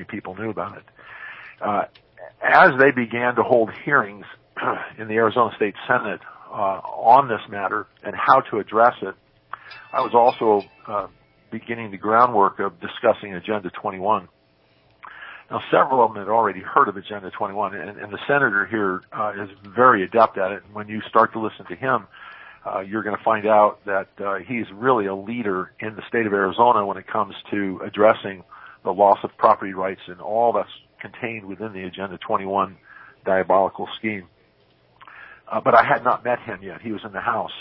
many people knew about it. As they began to hold hearings in the Arizona State Senate on this matter and how to address it, I was also beginning the groundwork of discussing Agenda 21. Now, several of them had already heard of Agenda 21, and the senator here is very adept at it. And when you start to listen to him, you're going to find out that he's really a leader in the state of Arizona when it comes to addressing the loss of property rights and all that's contained within the Agenda 21 diabolical scheme. But I had not met him yet. He was in the House.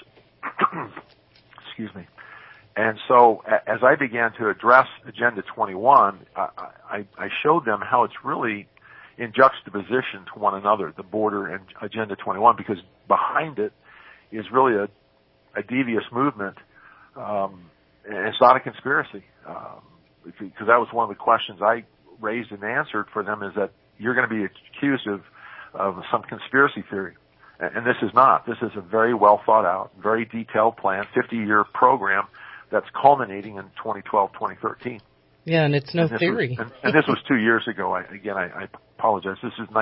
Excuse me. And so as I began to address Agenda 21, I showed them how it's really in juxtaposition to one another, the border and Agenda 21, because behind it is really a devious movement. And it's not a conspiracy. Because that was one of the questions I raised and answered for them, is that you're going to be accused of some conspiracy theory. And this is not. This is a very well thought out, very detailed plan, 50-year program that's culminating in 2012, 2013. Yeah, and it's no theory. And this was 2 years ago. I apologize. This is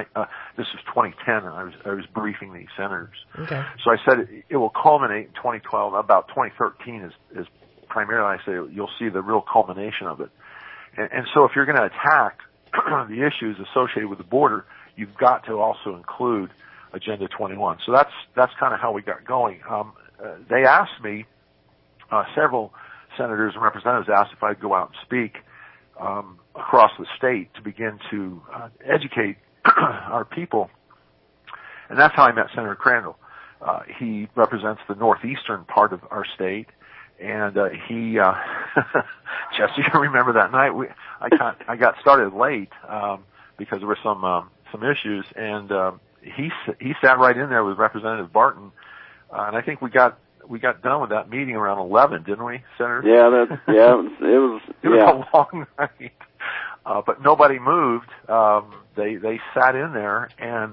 2010, and I was briefing these senators. Okay. So I said it will culminate in 2012. About 2013 is primarily, I say, you'll see the real culmination of it. And so if you're going to attack the issues associated with the border, you've got to also include Agenda 21. So that's kind of how we got going. They asked me, several senators and representatives asked if I'd go out and speak across the state to begin to educate our people. And that's how I met Senator Crandall. He represents the northeastern part of our state. And he, Jesse, you remember that night? I got started late because there were some issues, and he sat right in there with Representative Barton, and I think we got done with that meeting around 11, didn't we, Senator? It was a long night, but nobody moved. They sat in there and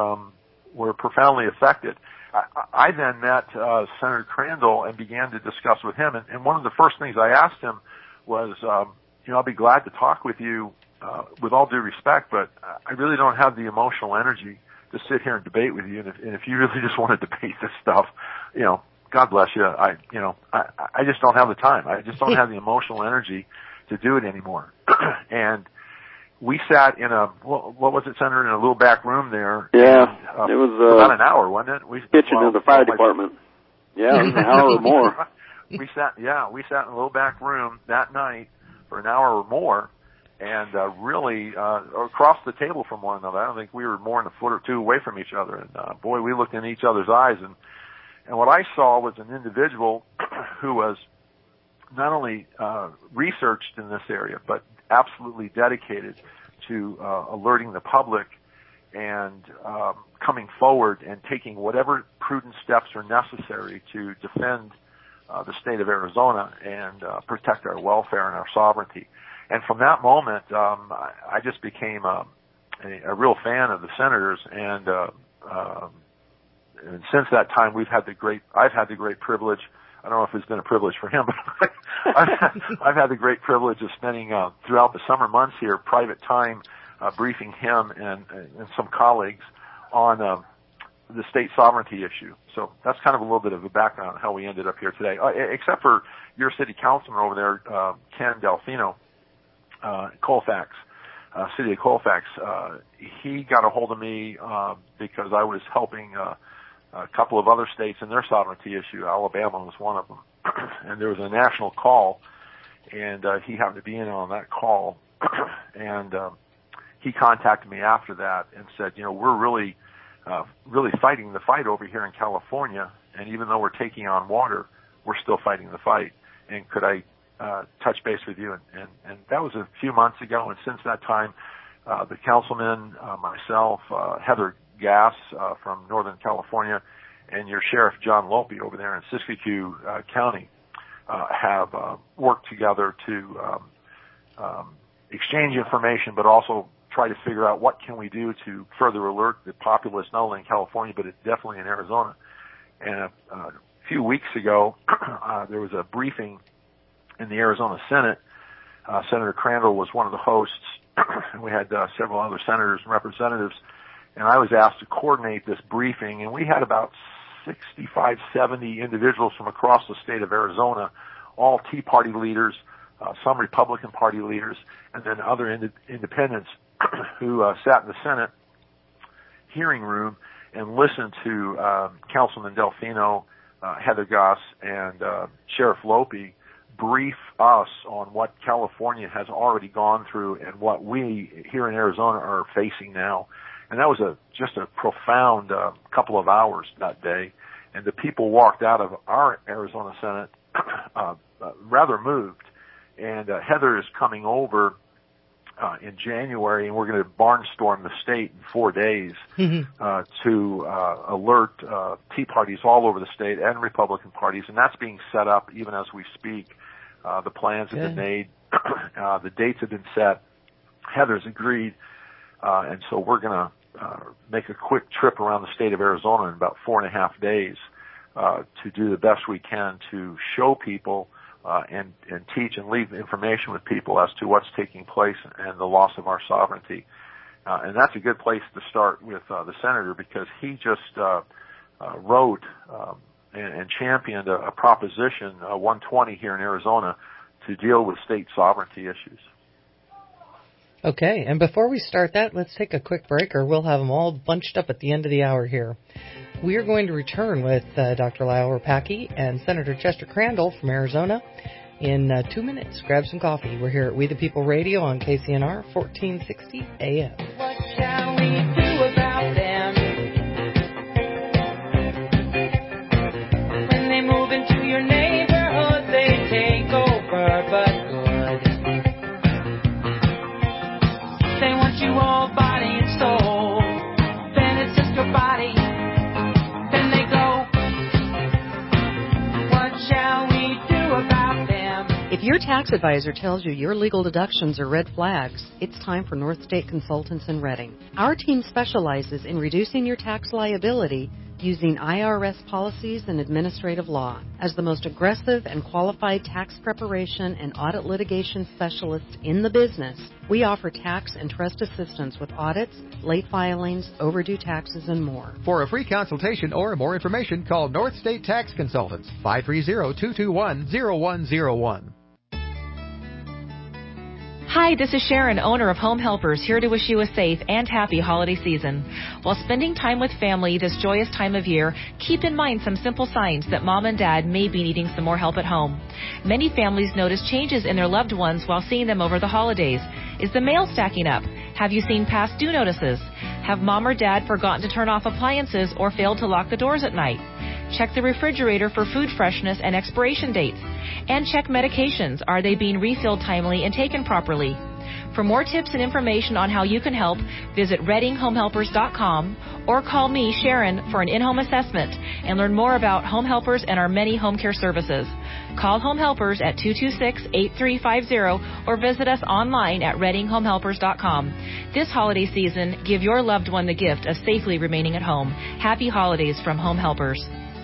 were profoundly affected. I then met Senator Crandall and began to discuss with him, and one of the first things I asked him was, I'll be glad to talk with you with all due respect, but I really don't have the emotional energy to sit here and debate with you. And if you really just want to debate this stuff, God bless you. I just don't have the time. I just don't have the emotional energy to do it anymore. And we sat in what was it, Senator, in a little back room there. Yeah, and, it was about an hour, wasn't it? Kitchen of the fire department. Yeah, it was an hour or more. We sat in a little back room that night for an hour or more, and really across the table from one another. I don't think we were more than a foot or two away from each other. And boy, we looked in each other's eyes, and what I saw was an individual who was not only researched in this area, but absolutely dedicated to alerting the public and coming forward and taking whatever prudent steps are necessary to defend the state of Arizona and protect our welfare and our sovereignty. And from that moment, I just became a real fan of the senators, and since that time, I've had the great privilege. I don't know if it's been a privilege for him, but I've had the great privilege of spending throughout the summer months here private time briefing him and some colleagues on the state sovereignty issue. So that's kind of a little bit of a background on how we ended up here today. Except for your city councilman over there, Ken Delfino, Colfax, city of Colfax. He got a hold of me because I was helping a couple of other states in their sovereignty issue. Alabama was one of them. And there was a national call, and he happened to be in on that call. And he contacted me after that and said, we're really fighting the fight over here in California, and even though we're taking on water, we're still fighting the fight. And could I touch base with you? And that was a few months ago, and since that time, the councilman, myself, Heather Gass from Northern California, and your Sheriff John Lope over there in Siskiyou County have worked together to exchange information, but also try to figure out what can we do to further alert the populace, not only in California, but definitely in Arizona. And a few weeks ago, there was a briefing in the Arizona Senate. Senator Crandall was one of the hosts, and we had several other senators and representatives, and I was asked to coordinate this briefing, and we had about 65, 70 individuals from across the state of Arizona, all Tea Party leaders, some Republican Party leaders, and then other independents who sat in the Senate hearing room and listened to Councilman Delfino, Heather Goss, and Sheriff Lope brief us on what California has already gone through and what we here in Arizona are facing now. And that was just a profound couple of hours that day. And the people walked out of our Arizona Senate rather moved. And Heather is coming over in January, and we're going to barnstorm the state in 4 days to alert Tea Parties all over the state and Republican parties, and that's being set up even as we speak. The plans have been made. The dates have been set. Heather's agreed, and so we're going to make a quick trip around the state of Arizona in about 4.5 days to do the best we can to show people and teach and leave information with people as to what's taking place and the loss of our sovereignty. And that's a good place to start with the senator, because he just wrote and championed a proposition, 120 here in Arizona, to deal with state sovereignty issues. Okay, and before we start that, let's take a quick break, or we'll have them all bunched up at the end of the hour here. We are going to return with Dr. Lyle Rapacki and Senator Chester Crandall from Arizona in 2 minutes. Grab some coffee. We're here at We the People Radio on KCNR 1460 AM. What shall we do about them? When they move into your neighborhood, they take over, but good. They want you all body and soul. Then it's just your body. Then they go. What shall we do about them? If your tax advisor tells you your legal deductions are red flags, it's time for North State Consultants in Redding. Our team specializes in reducing your tax liability using IRS policies and administrative law. As the most aggressive and qualified tax preparation and audit litigation specialists in the business, we offer tax and trust assistance with audits, late filings, overdue taxes, and more. For a free consultation or more information, call North State Tax Consultants, 530-221-0101. Hi, this is Sharon, owner of Home Helpers, here to wish you a safe and happy holiday season. While spending time with family this joyous time of year, keep in mind some simple signs that mom and dad may be needing some more help at home. Many families notice changes in their loved ones while seeing them over the holidays. Is the mail stacking up? Have you seen past due notices? Have mom or dad forgotten to turn off appliances or failed to lock the doors at night? Check the refrigerator for food freshness and expiration dates. And check medications. Are they being refilled timely and taken properly? For more tips and information on how you can help, visit ReddingHomeHelpers.com or call me, Sharon, for an in-home assessment and learn more about Home Helpers and our many home care services. Call Home Helpers at 226-8350 or visit us online at ReddingHomeHelpers.com. This holiday season, give your loved one the gift of safely remaining at home. Happy holidays from Home Helpers.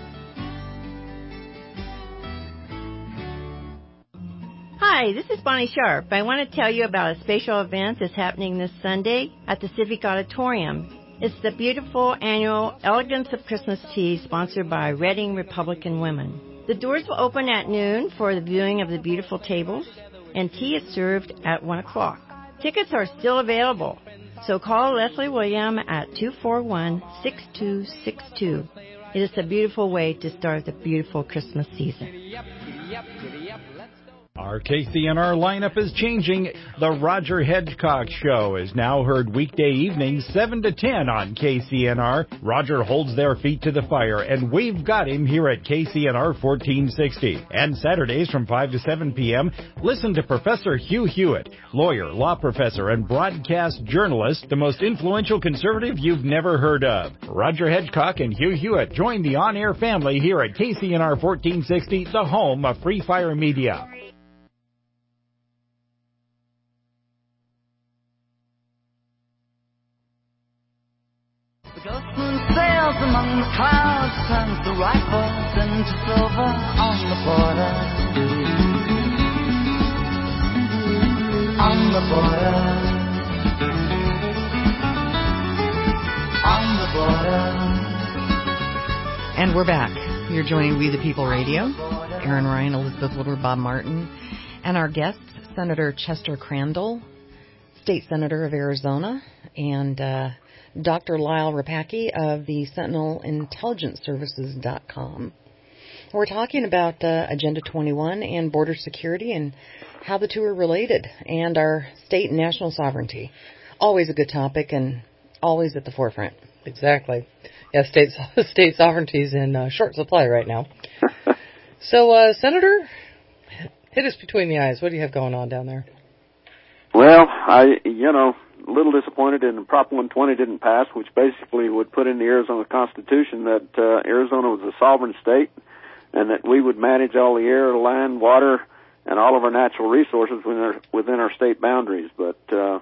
Hi, this is Bonnie Sharp. I want to tell you about a special event that's happening this Sunday at the Civic Auditorium. It's the beautiful annual Elegance of Christmas Tea sponsored by Redding Republican Women. The doors will open at noon for the viewing of the beautiful tables, and tea is served at 1 o'clock. Tickets are still available, so call Leslie William at 241-6262. It is a beautiful way to start the beautiful Christmas season. Our KCNR lineup is changing. The Roger Hedgecock Show is now heard weekday evenings 7 to 10 on KCNR. Roger holds their feet to the fire, and we've got him here at KCNR 1460. And Saturdays from 5 to 7 p.m., listen to Professor Hugh Hewitt, lawyer, law professor, and broadcast journalist, the most influential conservative you've never heard of. Roger Hedgecock and Hugh Hewitt join the on-air family here at KCNR 1460, the home of Free Fire Media. Ghostman sails among the clouds, turns the rifles into silver on the border. On the border. And we're back. You're joining We the People Radio. Aaron Ryan, Elizabeth Woodward, Bob Martin, and our guests, Senator Chester Crandall, State Senator of Arizona, and Dr. Lyle Rapacki of the SentinelIntelligenceServices.com. We're talking about Agenda 21 and border security and how the two are related, and our state and national sovereignty. Always a good topic and always at the forefront. Exactly. Yeah, state sovereignty is in short supply right now. So, Senator, hit us between the eyes. What do you have going on down there? Well, a little disappointed in Prop 120 didn't pass, which basically would put in the Arizona Constitution that Arizona was a sovereign state and that we would manage all the air, land, water, and all of our natural resources within our state boundaries. But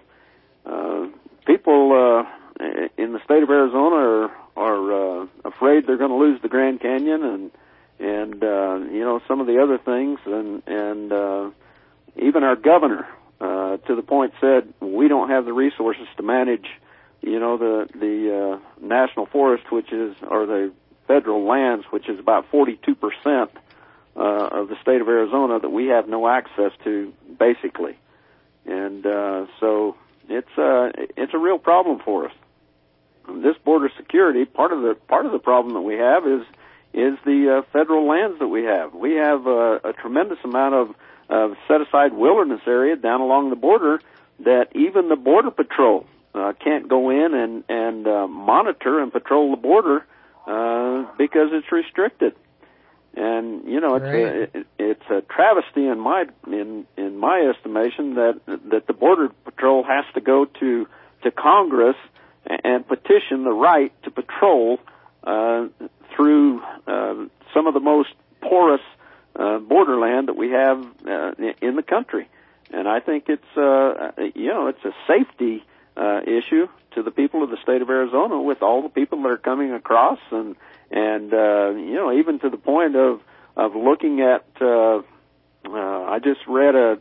people in the state of Arizona are afraid they're going to lose the Grand Canyon and some of the other things, and even our governor to the point said we don't have the resources to manage the national forest, or the federal lands, which is about 42% of the state of Arizona, that we have no access to, basically. And so it's a real problem for us. This border security, part of the problem that we have is the federal lands that we have. We have a tremendous amount of set-aside wilderness area down along the border that even the Border Patrol can't go in and monitor and patrol the border because it's restricted. And it's a travesty in my estimation that the Border Patrol has to go to Congress and petition the right to patrol through some of the most porous borderland that we have in the country. And I think it's a safety issue to the people of the state of Arizona with all the people that are coming across, and even to the point of looking at. I just read a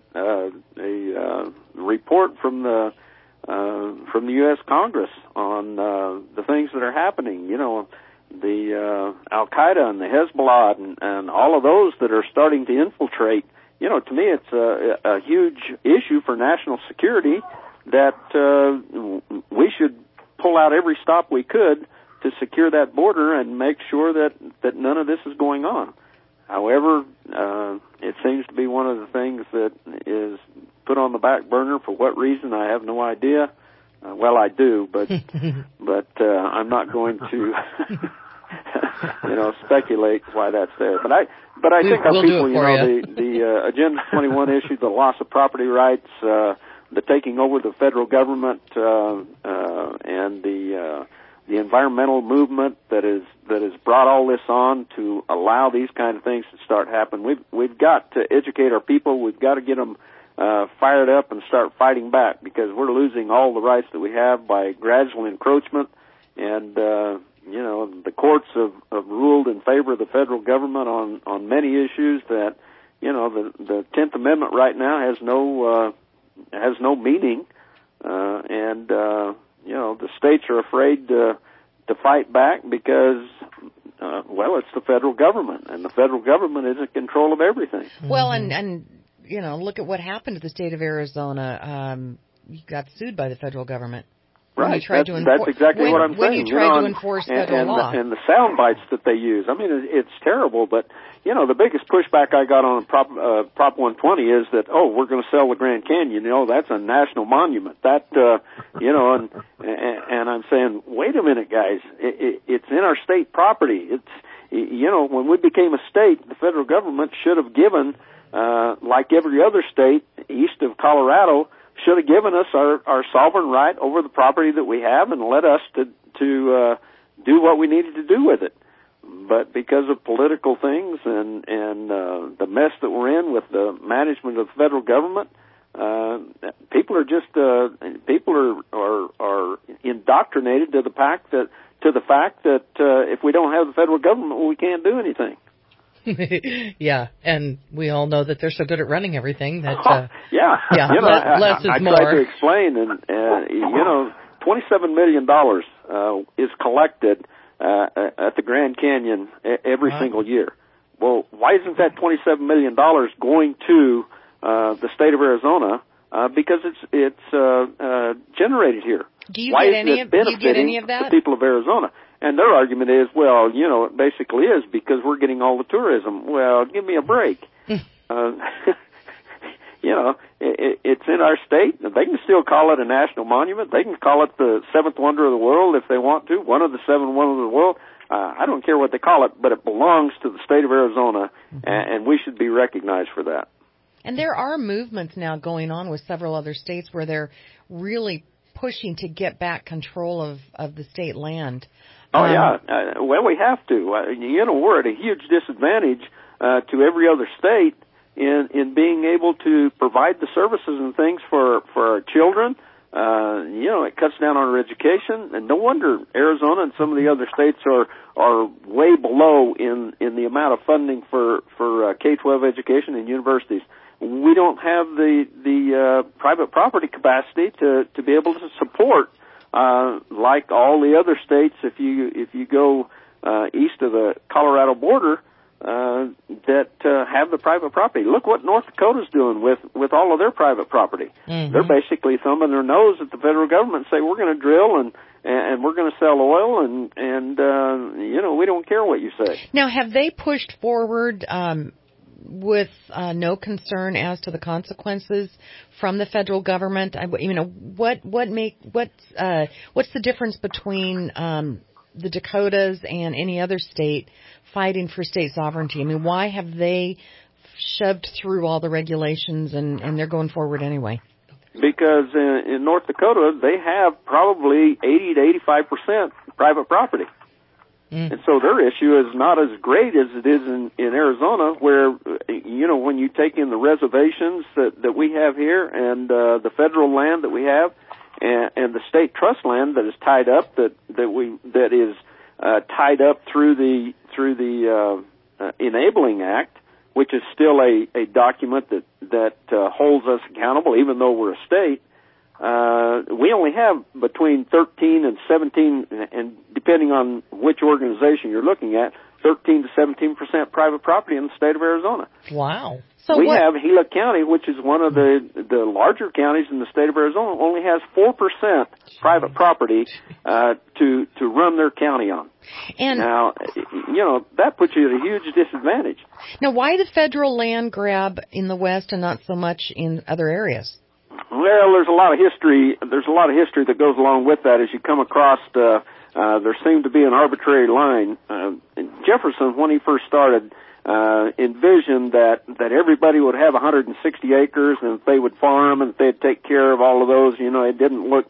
report from the U.S. Congress on the things that are happening. The Al-Qaeda and the Hezbollah and all of those that are starting to infiltrate. To me, it's a huge issue for national security that we should pull out every stop we could to secure that border and make sure that none of this is going on. However, it seems to be one of the things that is put on the back burner. For what reason, I have no idea. Well, I do, but I'm not going to speculate why that's there. But I think our people, the Agenda 21 issue, the loss of property rights, the taking over the federal government, and the environmental movement that has brought all this on to allow these kind of things to start happening. We've got to educate our people. We've got to get them fired up and start fighting back, because we're losing all the rights that we have by gradual encroachment. And the courts have ruled in favor of the federal government on many issues that the 10th Amendment right now has no meaning, and the states are afraid to fight back because it's the federal government, and the federal government is in control of everything. Well, and look at what happened to the state of Arizona. You got sued by the federal government. Right, that's exactly what I'm saying. When you tried to enforce federal law. And the sound bites that they use. I mean, it's terrible, but, the biggest pushback I got on Prop 120 is that, we're going to sell the Grand Canyon. That's a national monument. That, and I'm saying, wait a minute, guys. It's in our state property. It's, when we became a state, the federal government should have given, like every other state east of Colorado, should have given us our sovereign right over the property that we have and let us to do what we needed to do with it. But because of political things and the mess that we're in with the management of the federal government, people are just are indoctrinated to the fact that if we don't have the federal government, we can't do anything. Yeah, and we all know that they're so good at running everything that less is more. I tried to explain, and $27 million is collected at the Grand Canyon every single year. Well, why isn't that $27 million going to the state of Arizona? Because it's generated here. Do you get any of that? The people of Arizona? And their argument is, well, it basically is because we're getting all the tourism. Well, give me a break. It's in our state. They can still call it a national monument. They can call it the seventh wonder of the world if they want to, one of the seven wonders of the world. I don't care what they call it, but it belongs to the state of Arizona, and we should be recognized for that. And there are movements now going on with several other states where they're really pushing to get back control of the state land. Well, we have to. We're at a huge disadvantage to every other state in being able to provide the services and things for our children. It cuts down on our education, and no wonder Arizona and some of the other states are way below in the amount of funding for K-12 education and universities. We don't have the private property capacity to be able to support like all the other states. If you go east of the Colorado border, that have the private property. Look what North Dakota's doing with all of their private property. Mm-hmm. They're basically thumbing their nose at the federal government and say, we're going to drill and we're going to sell oil and we don't care what you say. Now, have they pushed forward with no concern as to the consequences from the federal government? What's the difference between the Dakotas and any other state fighting for state sovereignty? I mean, why have they shoved through all the regulations and they're going forward anyway? Because in North Dakota, they have probably 80 to 85% private property. And so their issue is not as great as it is in Arizona, where, when you take in the reservations that we have here and the federal land that we have and the state trust land that is tied up, that is tied up through the Enabling Act, which is still a document that holds us accountable, even though we're a state. We only have between 13 and 17, and depending on which organization you're looking at, 13 to 17% private property in the state of Arizona. Wow. So we have Gila County, which is one of the larger counties in the state of Arizona, only has 4% private property to run their county on. And now, that puts you at a huge disadvantage. Now, why the federal land grab in the West and not so much in other areas? Well, there's a lot of history. There's a lot of history that goes along with that. As you come across, there seemed to be an arbitrary line. Jefferson, when he first started, envisioned that everybody would have 160 acres, and if they would farm and if they'd take care of all of those, it didn't look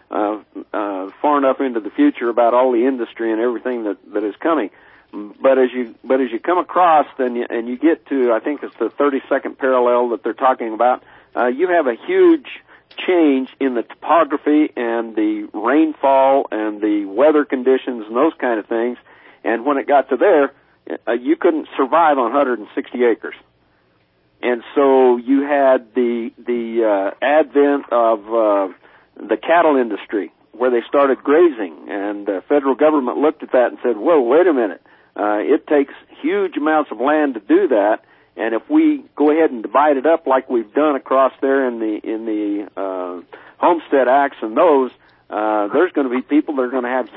far enough into the future about all the industry and everything that is coming. But as you come across and you get to, I think it's the 32nd parallel that they're talking about, you have a huge change in the topography and the rainfall and the weather conditions and those kind of things. And when it got to there, you couldn't survive on 160 acres. And so you had the advent of the cattle industry, where they started grazing, and the federal government looked at that and said, whoa, wait a minute. It takes huge amounts of land to do that. And if we go ahead and divide it up like we've done across there in the Homestead Acts and those, there's going to be people that are going to have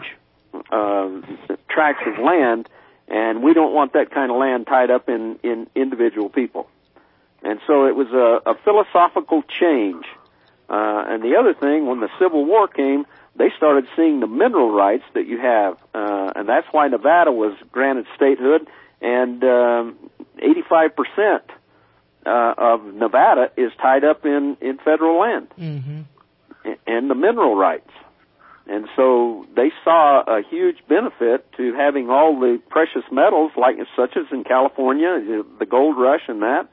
huge tracts of land, and we don't want that kind of land tied up in individual people. And so it was a philosophical change. And the other thing, when the Civil War came, they started seeing the mineral rights that you have, and that's why Nevada was granted statehood, and 85% of Nevada is tied up in federal land and the mineral rights. And so they saw a huge benefit to having all the precious metals, such as in California, the gold rush and that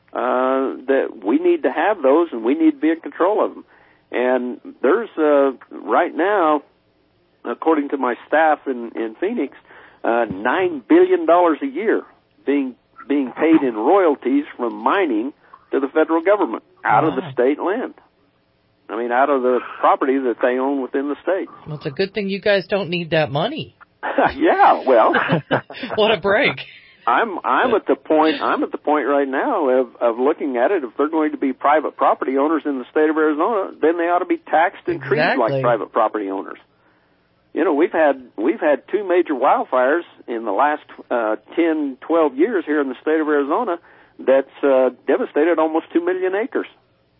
we need to have those, and we need to be in control of them. And there's right now, according to my staff in Phoenix, $9 billion a year being paid in royalties from mining to the federal government out of the state land. I mean, out of the property that they own within the state. Well, it's a good thing you guys don't need that money. Yeah, well, what a break. I'm at the point right now of looking at it. If they're going to be private property owners in the state of Arizona, then they ought to be taxed and treated like private property owners. You know, we've had 2 major wildfires in the last 10, 12 years here in the state of Arizona that's devastated almost 2 million acres.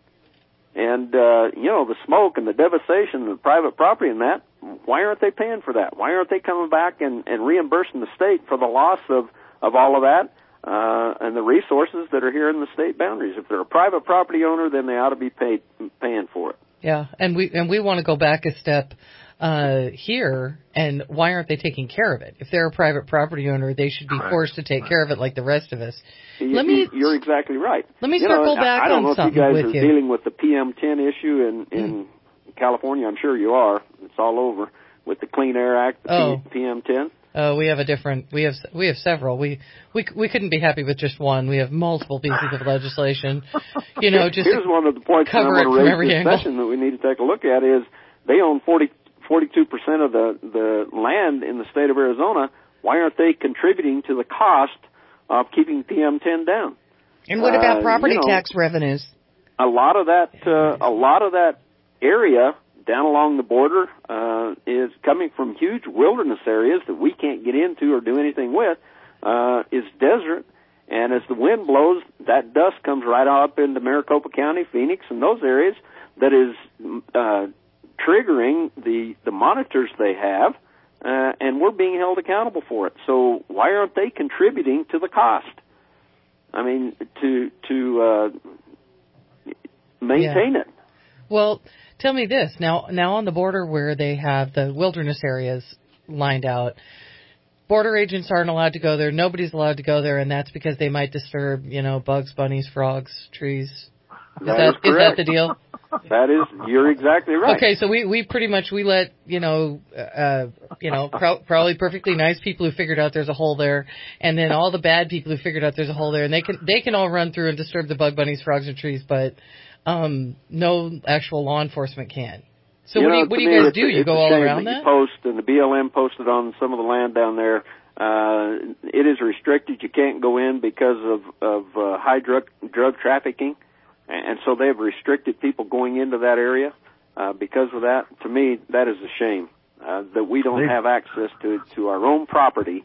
And you know, the smoke and the devastation of the private property and that, why aren't they paying for that? Why aren't they coming back and reimbursing the state for the loss of all of that and the resources that are here in the state boundaries? If they're a private property owner, then they ought to be paying for it. Yeah, and we want to go back a step here, and why aren't they taking care of it? If they're a private property owner, they should be forced to take care of it like the rest of us. You're exactly right. Let me circle back on something with you. I don't know if you guys are dealing with the PM10 issue in California. I'm sure you are. It's all over with the Clean Air Act, the PM10. We have several. We couldn't be happy with just one. We have multiple pieces of legislation. You know, just here's one of the points that I want to raise this session that we need to take a look at is they own 42% of the land in the state of Arizona. Why aren't they contributing to the cost of keeping PM10 down? And what about property tax revenues? A lot of that area down along the border is coming from huge wilderness areas that we can't get into or do anything with. Is desert, and as the wind blows, that dust comes right up into Maricopa County, Phoenix, and those areas. That is triggering the monitors they have, and we're being held accountable for it. So why aren't they contributing to the cost? I mean, to maintain it. Well, tell me this. Now on the border where they have the wilderness areas lined out, border agents aren't allowed to go there. Nobody's allowed to go there, and that's because they might disturb, bugs, bunnies, frogs, trees. Is that the deal? You're exactly right. Okay, so we pretty much let probably perfectly nice people who figured out there's a hole there, and then all the bad people who figured out there's a hole there, and they can all run through and disturb the bug, bunnies, frogs, and trees, but no actual law enforcement can. So what do you guys do? You go all around that? And the BLM posted on some of the land down there. It is restricted. You can't go in because of high drug trafficking. And so they've restricted people going into that area because of that. To me, that is a shame that we don't have access to our own property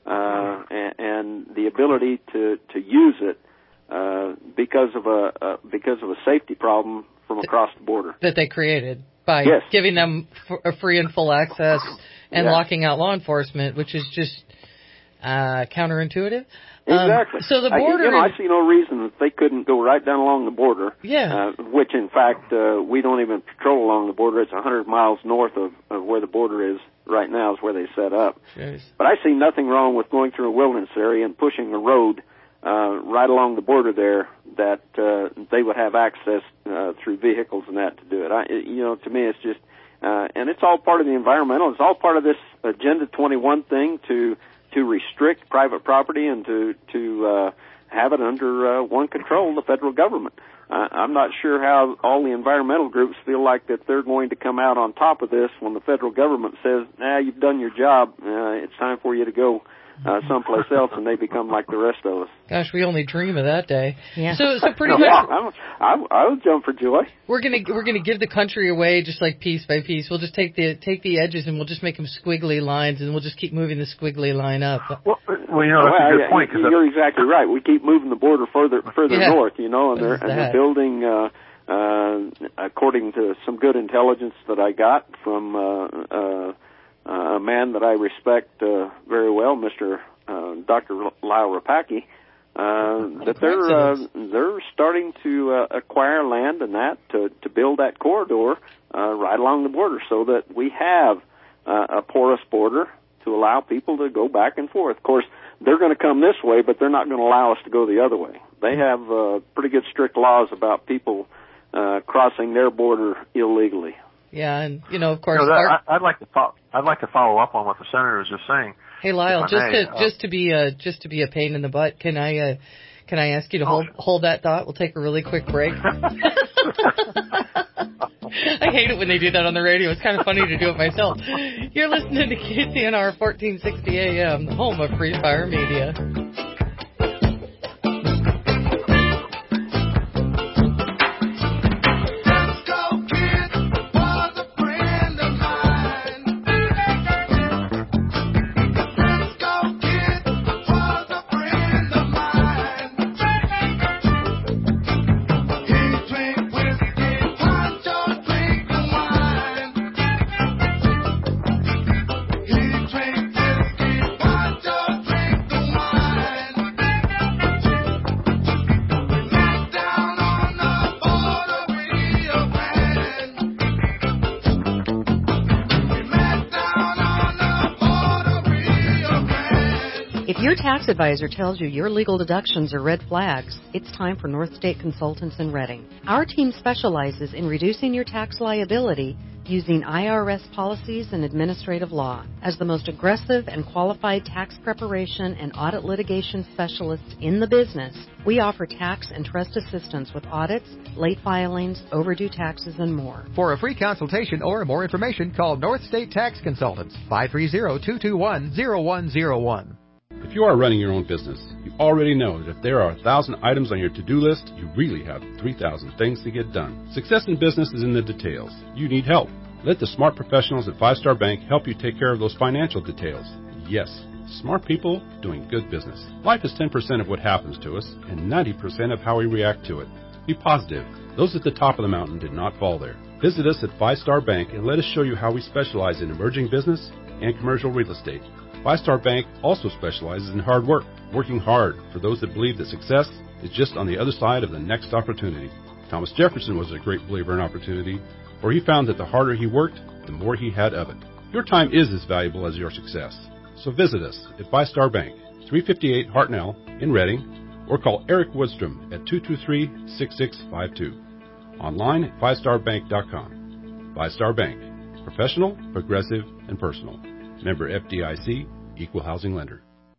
and the ability to use it because of a safety problem from across the border that they created by giving them a free and full access and locking out law enforcement, which is just counterintuitive. Exactly. So the border... I see no reason that they couldn't go right down along the border. Yeah. Which, in fact, we don't even patrol along the border. It's 100 miles north of where the border is right now is where they set up. Jeez. But I see nothing wrong with going through a wilderness area and pushing a road right along the border there that they would have access through vehicles and that to do it. To me, it's just... and it's all part of the environmental. It's all part of this Agenda 21 thing to restrict private property and to have it under one control, the federal government. I'm not sure how all the environmental groups feel like that they're going to come out on top of this when the federal government says, you've done your job, it's time for you to go someplace else, and they become like the rest of us. Gosh, we only dream of that day. Yeah. So pretty much, I would jump for joy. We're gonna give the country away just like piece by piece. We'll just take the edges and we'll just make them squiggly lines, and we'll just keep moving the squiggly line up. Well, that's a good point. You're exactly right. We keep moving the border further north, and they're building. According to some good intelligence that I got from a man that I respect very well, Mr. Dr. Lyle Rapaki, that they're starting to acquire land and that to build that corridor right along the border, so that we have a porous border to allow people to go back and forth. Of course, they're going to come this way, but they're not going to allow us to go the other way. They have pretty good strict laws about people crossing their border illegally. Yeah, and of course, I'd like to follow up on what the senator was just saying. Hey, Lyle, just to be a pain in the butt, can I ask you to hold that thought? We'll take a really quick break. I hate it when they do that on the radio. It's kind of funny to do it myself. You're listening to KCNR 1460 AM, the home of Free Fire Media. If your tax advisor tells you your legal deductions are red flags, it's time for North State Consultants in Reading. Our team specializes in reducing your tax liability using IRS policies and administrative law. As the most aggressive and qualified tax preparation and audit litigation specialists in the business, we offer tax and trust assistance with audits, late filings, overdue taxes, and more. For a free consultation or more information, call North State Tax Consultants, 530-221-0101. If you are running your own business, you already know that if there are 1,000 items on your to-do list, you really have 3,000 things to get done. Success in business is in the details. You need help. Let the smart professionals at 5 Star Bank help you take care of those financial details. Yes, smart people doing good business. Life is 10% of what happens to us and 90% of how we react to it. Be positive. Those at the top of the mountain did not fall there. Visit us at 5 Star Bank and let us show you how we specialize in emerging business and commercial real estate. 5 Star Bank also specializes in hard work, working hard for those that believe that success is just on the other side of the next opportunity. Thomas Jefferson was a great believer in opportunity, for he found that the harder he worked, the more he had of it. Your time is as valuable as your success. So visit us at 5 Star Bank, 358 Hartnell in Reading, or call Eric Woodstrom at 223-6652. Online at 5starbank.com. 5 Star Bank. Professional, progressive, and personal. Member FDIC, Equal Housing Lender.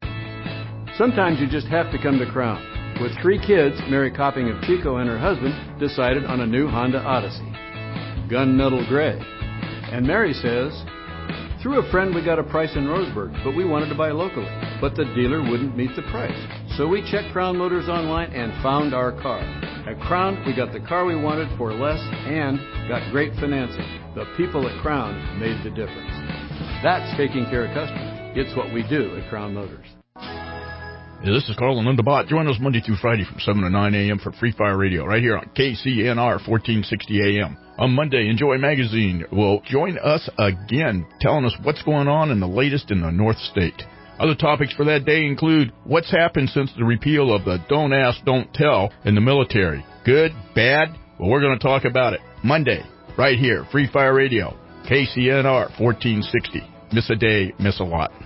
Sometimes you just have to come to Crown. With 3 kids, Mary Copping of Chico and her husband decided on a new Honda Odyssey, gunmetal gray. And Mary says, through a friend we got a price in Roseburg, but we wanted to buy locally. But the dealer wouldn't meet the price. So we checked Crown Motors online and found our car. At Crown, we got the car we wanted for less and got great financing. The people at Crown made the difference. That's taking care of customers. It's what we do at Crown Motors. Hey, this is Carl and Linda Bott. Join us Monday through Friday from 7 to 9 a.m. for Free Fire Radio right here on KCNR 1460 a.m. On Monday, Enjoy Magazine will join us again, telling us what's going on in the latest in the North State. Other topics for that day include what's happened since the repeal of the Don't Ask, Don't Tell in the military. Good, bad? Well, we're going to talk about it Monday right here, Free Fire Radio, KCNR 1460. Miss a day, miss a lot.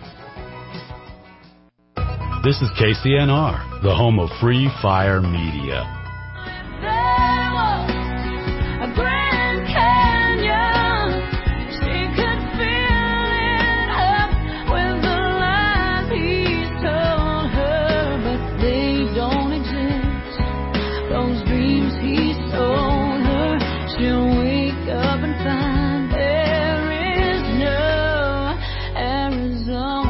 This is KCNR, the home of Free Fire Media. There was a Grand Canyon. She could feel it up with the lies he told her, but they don't exist. Those dreams he sold her, she'll wake up and find there is no Arizona.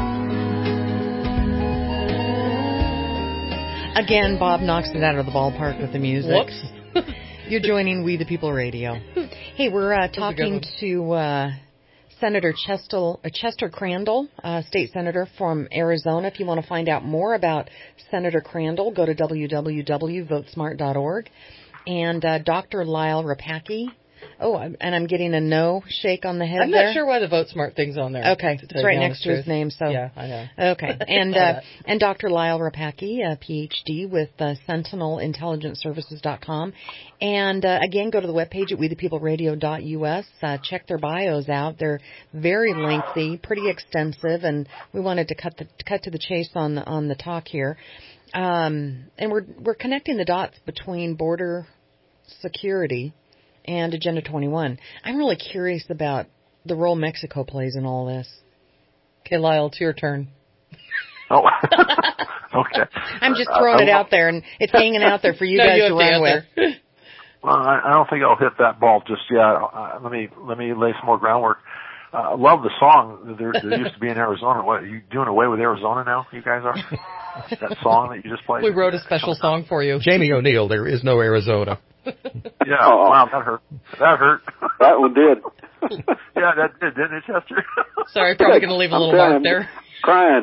Again, Bob knocks it out of the ballpark with the music. Whoops. You're joining We the People Radio. Hey, we're talking to Senator Chester Crandall, state senator from Arizona. If you want to find out more about Senator Crandall, go to www.votesmart.org. And Dr. Lyle Rapacki. Oh, and I'm getting a no shake on the head. I'm not sure why the VoteSmart thing's on there. Okay, it's right next to his name. So yeah, I know. Okay, and Dr. Lyle Rapacki, a PhD with SentinelIntelligenceServices.com. And again, go to the webpage at wethepeopleradio.us. Check their bios out. They're very lengthy, pretty extensive, and we wanted to cut to the chase on the talk here. And we're connecting the dots between border security and Agenda 21. I'm really curious about the role Mexico plays in all this. Okay, Lyle, it's your turn. Oh, okay. I'm just throwing it out there, and it's hanging out there for you guys to run with. Well, I don't think I'll hit that ball just yet. Let me lay some more groundwork. I love the song. There used to be in Arizona. What, are you doing away with Arizona now? You guys are? That song that you just played? We wrote a special song for you. Jamie O'Neill, there is no Arizona. Yeah, wow, that hurt. That hurt. That one did. Yeah, that did, didn't it, Chester? Sorry, probably going to leave a little mark there. Crying.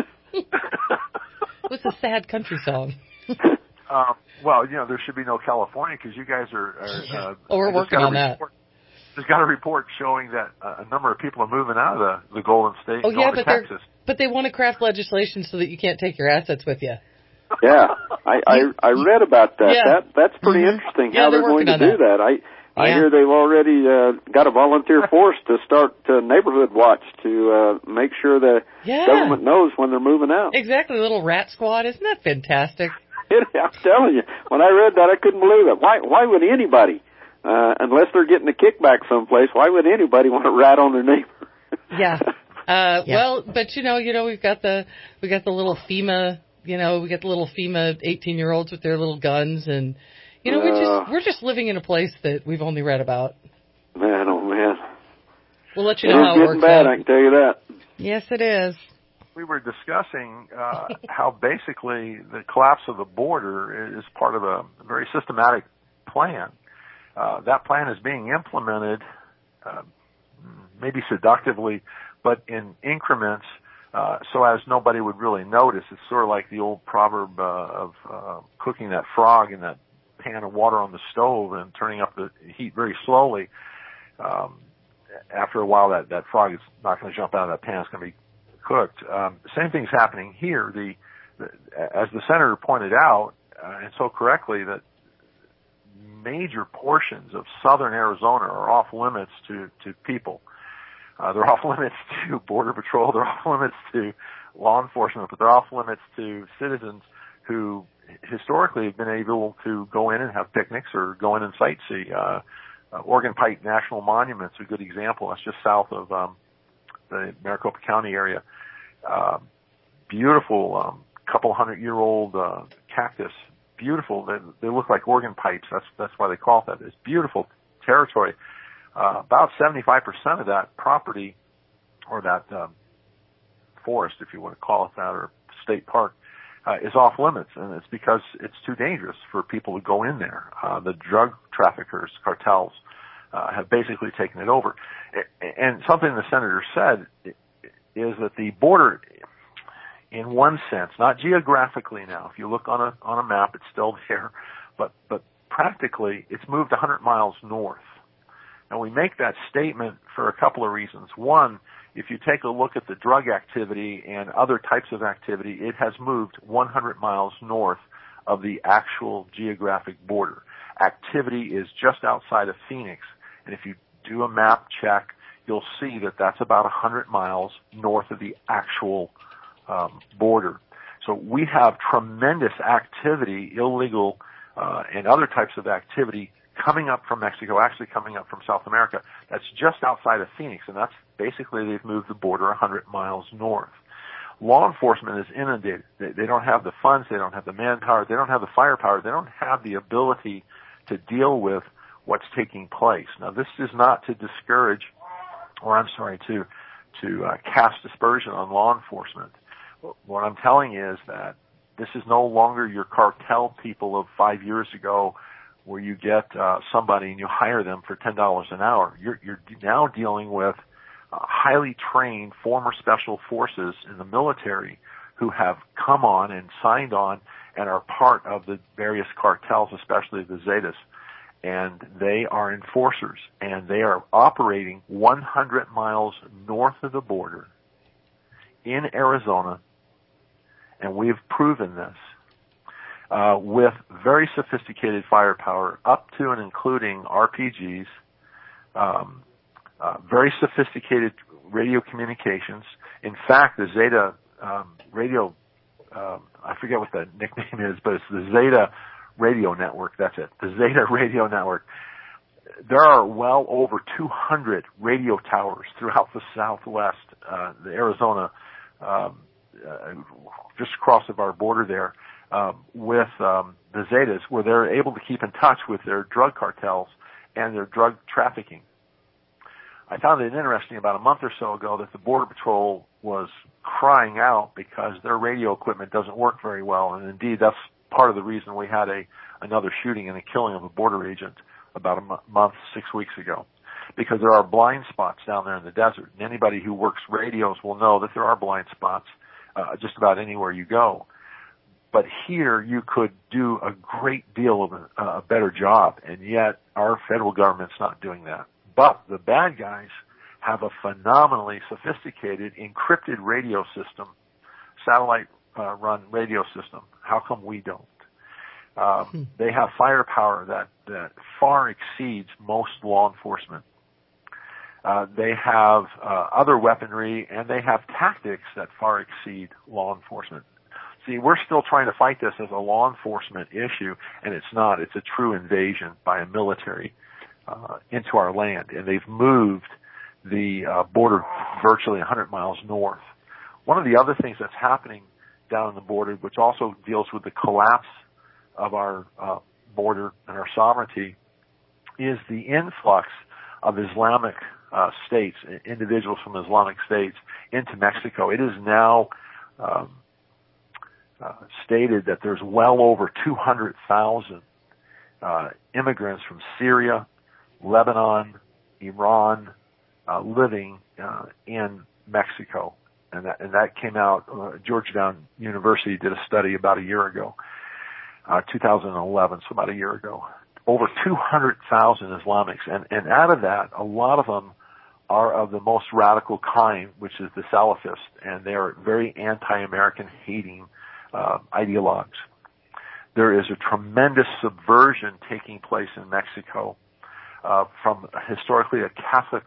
What's a sad country song? Well, there should be no California because you guys are we're working on that. There's got a report showing that a number of people are moving out of the Golden State and going to Texas. But they want to craft legislation so that you can't take your assets with you. Yeah, I read about that. Yeah. That's pretty interesting how they're going to do that. I Yeah. hear they've already got a volunteer force to start neighborhood watch to make sure the government knows when they're moving out. Exactly, a little rat squad. Isn't that fantastic? I'm telling you, when I read that, I couldn't believe it. Why would anybody, unless they're getting a kickback someplace, why would anybody want to rat on their neighbor? Yeah. Well, but we've got the little FEMA, we got the little FEMA 18-year-olds with their little guns, and we're just living in a place that we've only read about. Man, oh man. We'll let you know how it works bad, out. I can tell you that. Yes, it is. We were discussing how basically the collapse of the border is part of a very systematic plan. That plan is being implemented, maybe seductively, but in increments, so as nobody would really notice. It's sort of like the old proverb of cooking that frog in that pan of water on the stove and turning up the heat very slowly. After a while, that frog is not going to jump out of that pan. It's going to be cooked. Same thing's happening here. As the senator pointed out, and so correctly, that major portions of southern Arizona are off limits to people. They're off limits to Border Patrol. They're off limits to law enforcement, but they're off limits to citizens who historically have been able to go in and have picnics or go in and sightsee. Organ Pipe National Monument's a good example. That's just south of the Maricopa County area. Beautiful, couple 100-year-old cactus. Beautiful. They look like organ pipes. That's why they call it that. It's beautiful territory. About 75% of that property, or that forest, if you want to call it that, or state park, is off limits, and it's because it's too dangerous for people to go in there. The drug traffickers, cartels, have basically taken it over. And something the senator said is that the border, in one sense, not geographically now, if you look on a map, it's still there, but practically it's moved 100 miles north. Now, we make that statement for a couple of reasons. One, if you take a look at the drug activity and other types of activity, it has moved 100 miles north of the actual geographic border. Activity is just outside of Phoenix, and if you do a map check, you'll see that that's about 100 miles north of the actual border. So we have tremendous activity, illegal and other types of activity coming up from Mexico, actually coming up from South America. That's just outside of Phoenix, and that's basically they've moved the border 100 miles north. Law enforcement is inundated. They don't have the funds, they don't have the manpower, they don't have the firepower, they don't have the ability to deal with what's taking place. Now, this is not to discourage, or to cast dispersion on law enforcement. What I'm telling you is that this is no longer your cartel people of 5 years ago, where you get somebody and you hire them for $10 an hour. You're now dealing with highly trained former special forces in the military who have come on and signed on and are part of the various cartels, especially the Zetas. And they are enforcers, and they are operating 100 miles north of the border in Arizona, and we've proven this. With very sophisticated firepower, up to and including RPGs, very sophisticated radio communications. In fact, the Zeta radio, I forget what the nickname is, but it's the Zeta Radio Network. That's it, the Zeta Radio Network. There are well over 200 radio towers throughout the Southwest, the Arizona, just across of our border there. with the Zetas, where they're able to keep in touch with their drug cartels and their drug trafficking. I found it interesting about a month or so ago that the Border Patrol was crying out because their radio equipment doesn't work very well, and indeed that's part of the reason we had another shooting and a killing of a border agent about a month, 6 weeks ago, because there are blind spots down there in the desert. And anybody who works radios will know that there are blind spots just about anywhere you go. But here you could do a great deal of a better job, and yet our federal government's not doing that. But the bad guys have a phenomenally sophisticated encrypted radio system, satellite-run radio system. How come we don't? They have firepower that far exceeds most law enforcement. They have other weaponry, and they have tactics that far exceed law enforcement. See, we're still trying to fight this as a law enforcement issue, and it's not. It's a true invasion by a military into our land, and they've moved the border virtually 100 miles north. One of the other things that's happening down on the border, which also deals with the collapse of our border and our sovereignty, is the influx of Islamic states, individuals from Islamic states into Mexico. It is now stated that there's well over 200,000 immigrants from Syria, Lebanon, Iran, living in Mexico. And that came out, Georgetown University did a study about a year ago, 2011, so about a year ago. Over 200,000 Islamics. And out of that, a lot of them are of the most radical kind, which is the Salafist, and they are very anti-American hating ideologues. There is a tremendous subversion taking place in Mexico from historically a Catholic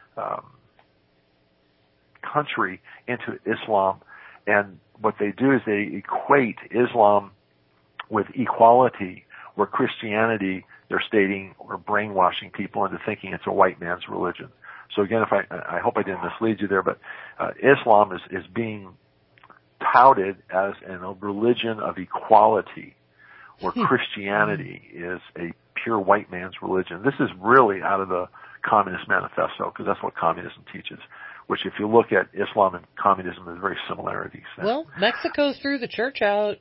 country into Islam, and what they do is they equate Islam with equality, where Christianity, they're stating, or brainwashing people into thinking it's a white man's religion. So again, if I hope I didn't mislead you there, but Islam is being touted as a religion of equality, where Christianity is a pure white man's religion. This is really out of the Communist Manifesto, because that's what communism teaches, which if you look at Islam and communism, there's very similarities. Well, Mexico threw the church out.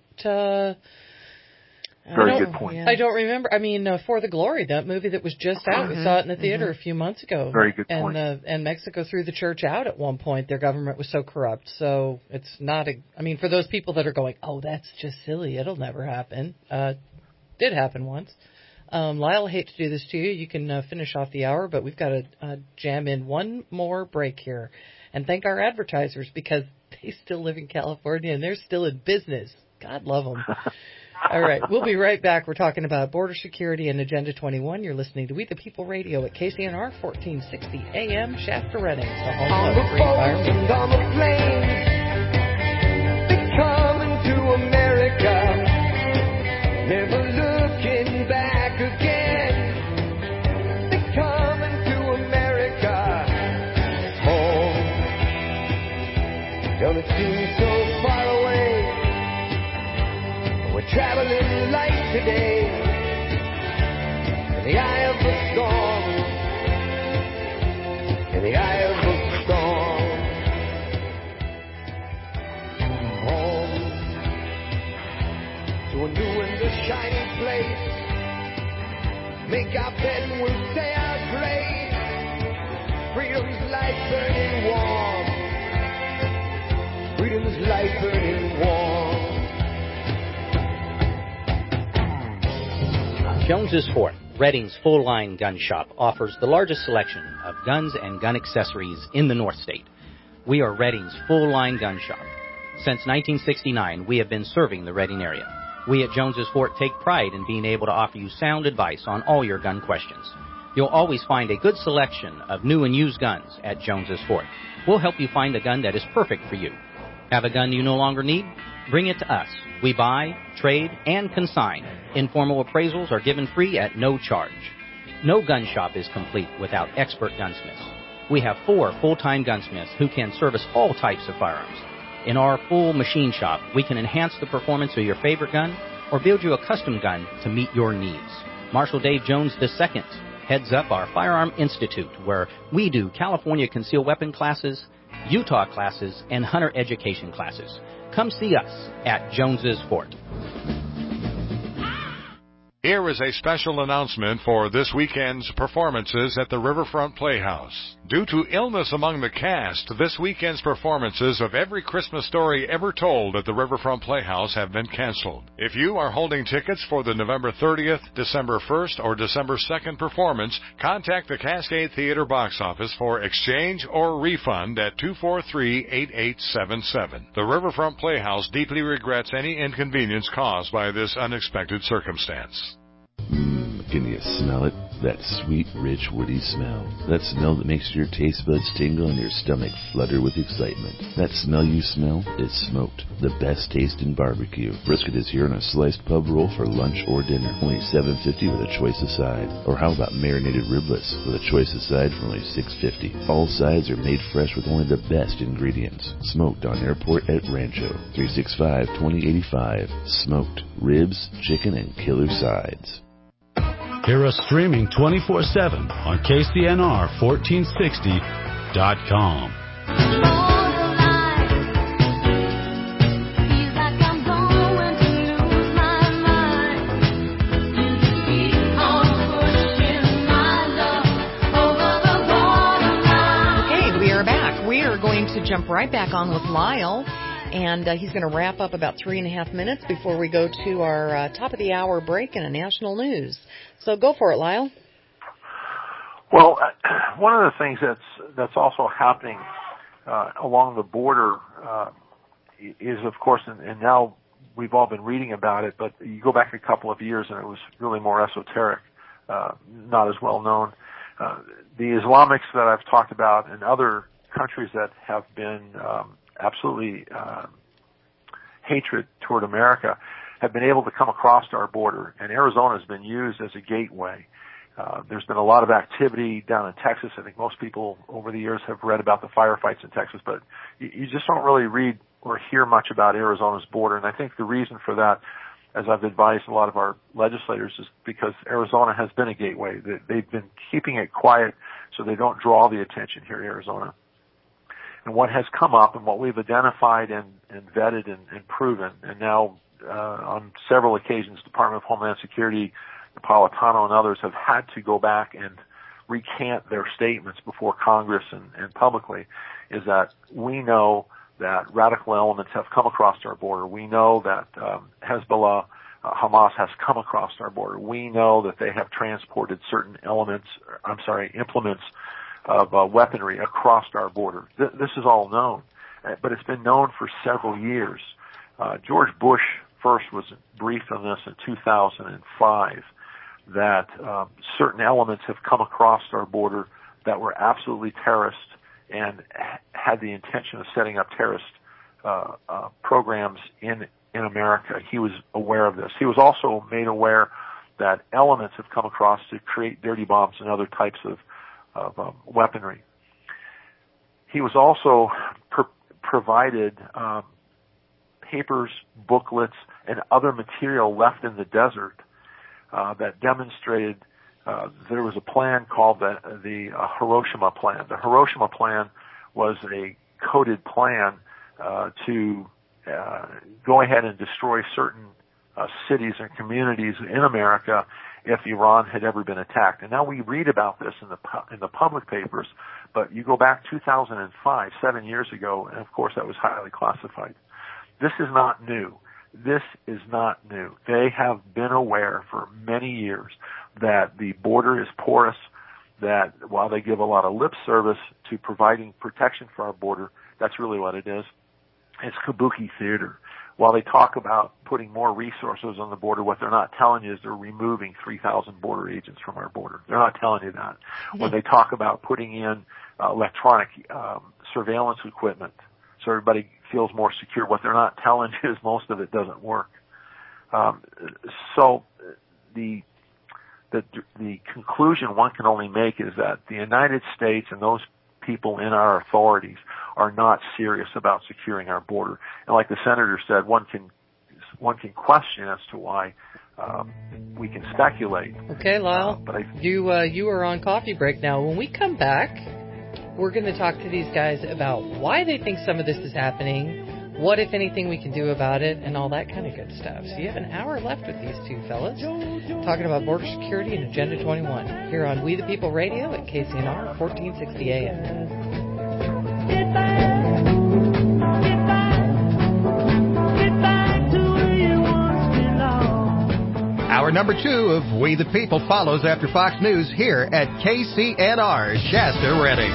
Very good point. I don't remember. I mean, For the Glory, that movie that was just out, we saw it in the theater a few months ago. Very good point. And Mexico threw the church out at one point. Their government was so corrupt. So it's not for those people that are going, oh, that's just silly, it'll never happen. Did happen once. Lyle, I hate to do this to you. You can finish off the hour, but we've got to jam in one more break here and thank our advertisers, because they still live in California and they're still in business. God love them. All right, we'll be right back. We're talking about border security and Agenda 21. You're listening to We the People Radio at KCNR 1460 AM, Shafter Redding, the home of free fire music. On the planes, they're coming to America, never looking back again. They're coming to America, home. Don't it seem so far away? We're traveling light today, in the eye of the storm, in the eye of the storm. Home to a new and a shiny place. Make our bed and we'll say our grace. Freedom's light burning warm. Freedom's light burning warm. Jones's Fort, Redding's full-line gun shop, offers the largest selection of guns and gun accessories in the North State. We are Redding's full-line gun shop. Since 1969, we have been serving the Redding area. We at Jones's Fort take pride in being able to offer you sound advice on all your gun questions. You'll always find a good selection of new and used guns at Jones's Fort. We'll help you find a gun that is perfect for you. Have a gun you no longer need? Bring it to us. We buy, trade, and consign. Informal appraisals are given free at no charge. No gun shop is complete without expert gunsmiths. We have 4 full-time gunsmiths who can service all types of firearms. In our full machine shop, we can enhance the performance of your favorite gun or build you a custom gun to meet your needs. Marshal Dave Jones II heads up our Firearm Institute, where we do California concealed weapon classes, Utah classes, and hunter education classes. Come see us at Jones's Fort. Here is a special announcement for this weekend's performances at the Riverfront Playhouse. Due to illness among the cast, this weekend's performances of Every Christmas Story Ever Told at the Riverfront Playhouse have been canceled. If you are holding tickets for the November 30th, December 1st, or December 2nd performance, contact the Cascade Theater box office for exchange or refund at 243-8877. The Riverfront Playhouse deeply regrets any inconvenience caused by this unexpected circumstance. Can you smell it? That sweet, rich, woody smell. That smell that makes your taste buds tingle and your stomach flutter with excitement. That smell you smell is smoked. The best taste in barbecue. Brisket is here on a sliced pub roll for lunch or dinner. Only $7.50 with a choice of side. Or how about marinated riblets with a choice of side for only $6.50. All sides are made fresh with only the best ingredients. Smoked on Airport at Rancho. 365-2085. Smoked. Ribs, chicken, and killer sides. Hear us streaming 24/7 on KCNR1460.com. Okay, we are back. We are going to jump right back on with Lyle. And he's going to wrap up about 3.5 minutes before we go to our top of the hour break in a national news. So go for it, Lyle. Well, one of the things that's also happening along the border is, of course, and now we've all been reading about it, but you go back a couple of years and it was really more esoteric, not as well known. The Islamics that I've talked about and other countries that have been absolutely hatred toward America have been able to come across our border, and Arizona has been used as a gateway. There's been a lot of activity down in Texas. I think most people over the years have read about the firefights in Texas, but you just don't really read or hear much about Arizona's border, and I think the reason for that, as I've advised a lot of our legislators, is because Arizona has been a gateway. They've been keeping it quiet so they don't draw the attention here in Arizona. And what has come up and what we've identified and vetted and proven, and now on several occasions, Department of Homeland Security, Napolitano, and others have had to go back and recant their statements before Congress and publicly, is that we know that radical elements have come across our border. We know that Hezbollah, Hamas has come across our border. We know that they have transported certain implements of weaponry across our border. This is all known, but it's been known for several years. George Bush first was briefed on this in 2005, that certain elements have come across our border that were absolutely terrorist and had the intention of setting up terrorist programs in America. He was aware of this. He was also made aware that elements have come across to create dirty bombs and other types of weaponry. He was also provided papers, booklets, and other material left in the desert that demonstrated there was a plan called the Hiroshima Plan. The Hiroshima Plan was a coded plan to go ahead and destroy certain cities and communities in America if Iran had ever been attacked. And now we read about this in the public papers, but you go back 2005, 7 years ago, and of course that was highly classified. This is not new. This is not new. They have been aware for many years that the border is porous, that while they give a lot of lip service to providing protection for our border, that's really what it is. It's kabuki theater. While they talk about putting more resources on the border, what they're not telling you is they're removing 3,000 border agents from our border. They're not telling you that. When they talk about putting in electronic surveillance equipment so everybody feels more secure, what they're not telling you is most of it doesn't work. So the conclusion one can only make is that the United States and those people in our authorities are not serious about securing our border. And like the senator said, one can question as to why. We can speculate. Okay, Lyle, you are on coffee break now. When we come back, we're going to talk to these guys about why they think some of this is happening, what, if anything, we can do about it, and all that kind of good stuff. So you have an hour left with these two fellas, talking about border security and Agenda 21, here on We the People Radio at KCNR 1460 AM. Hour number 2 of We the People follows after Fox News here at KCNR, Shasta, Redding.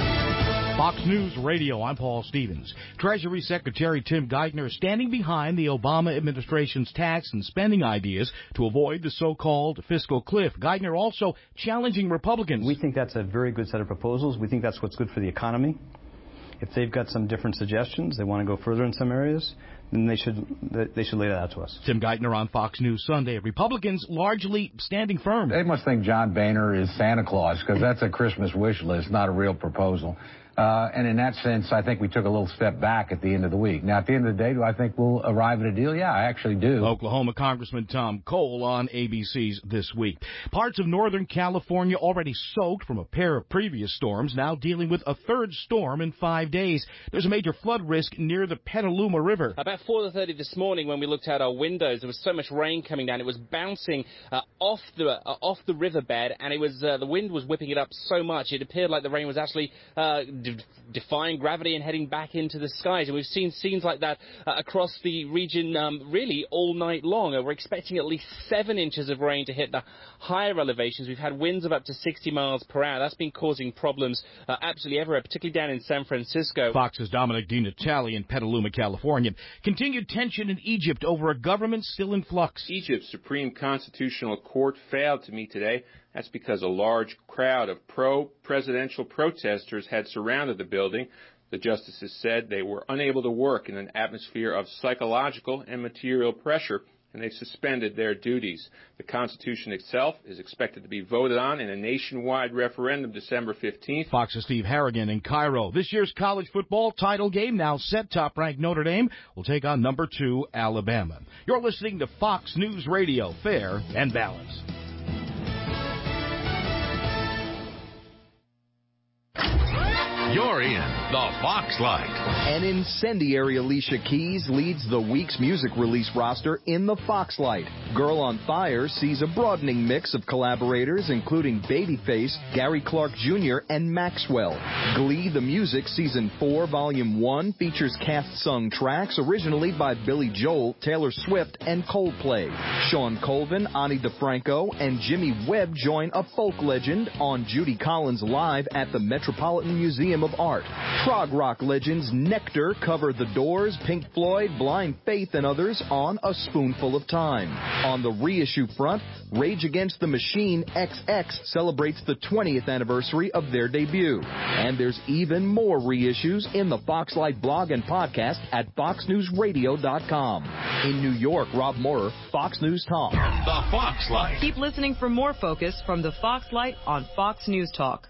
Fox News Radio, I'm Paul Stevens. Treasury Secretary Tim Geithner standing behind the Obama administration's tax and spending ideas to avoid the so-called fiscal cliff. Geithner also challenging Republicans. We think that's a very good set of proposals. We think that's what's good for the economy. If they've got some different suggestions, they want to go further in some areas, then they should lay that out to us. Tim Geithner on Fox News Sunday. Republicans largely standing firm. They must think John Boehner is Santa Claus, because that's a Christmas wish list, not a real proposal. And in that sense, I think we took a little step back at the end of the week. Now, at the end of the day, do I think we'll arrive at a deal? Yeah, I actually do. Oklahoma Congressman Tom Cole on ABC's This Week. Parts of Northern California already soaked from a pair of previous storms, now dealing with a third storm in 5 days. There's a major flood risk near the Petaluma River. About 4:30 this morning, when we looked out our windows, there was so much rain coming down. It was bouncing off the riverbed, and it was the wind was whipping it up so much it appeared like the rain was actually defying gravity and heading back into the skies. And we've seen scenes like that across the region really all night long. We're expecting at least 7 inches of rain to hit the higher elevations. We've had winds of up to 60 miles per hour. That's been causing problems absolutely everywhere, particularly down in San Francisco. Fox's Dominic DiNatale in Petaluma, California. Continued tension in Egypt over a government still in flux. Egypt's Supreme Constitutional Court failed to meet today. That's because a large crowd of pro-presidential protesters had surrounded the building. The justices said they were unable to work in an atmosphere of psychological and material pressure, and they suspended their duties. The Constitution itself is expected to be voted on in a nationwide referendum December 15th. Fox's Steve Harrigan in Cairo. This year's college football title game now set. Top-ranked Notre Dame will take on number 2 Alabama. You're listening to Fox News Radio, fair and balanced. You're in the Fox Light. An incendiary Alicia Keys leads the week's music release roster in the Fox Light. Girl on Fire sees a broadening mix of collaborators, including Babyface, Gary Clark Jr., and Maxwell. Glee the Music Season 4, Volume 1 features cast-sung tracks originally by Billy Joel, Taylor Swift, and Coldplay. Sean Colvin, Ani DeFranco, and Jimmy Webb join a folk legend on Judy Collins Live at the Metropolitan Museum of Art. Prog rock legends Nectar cover The Doors, Pink Floyd, Blind Faith, and others on A Spoonful of Time. On the reissue front, Rage Against the Machine XX celebrates the 20th anniversary of their debut. And there's even more reissues in the Foxlight blog and podcast at foxnewsradio.com. In New York, Rob Moorer, Fox News Talk. The Foxlight. Keep listening for more focus from the Foxlight on Fox News Talk.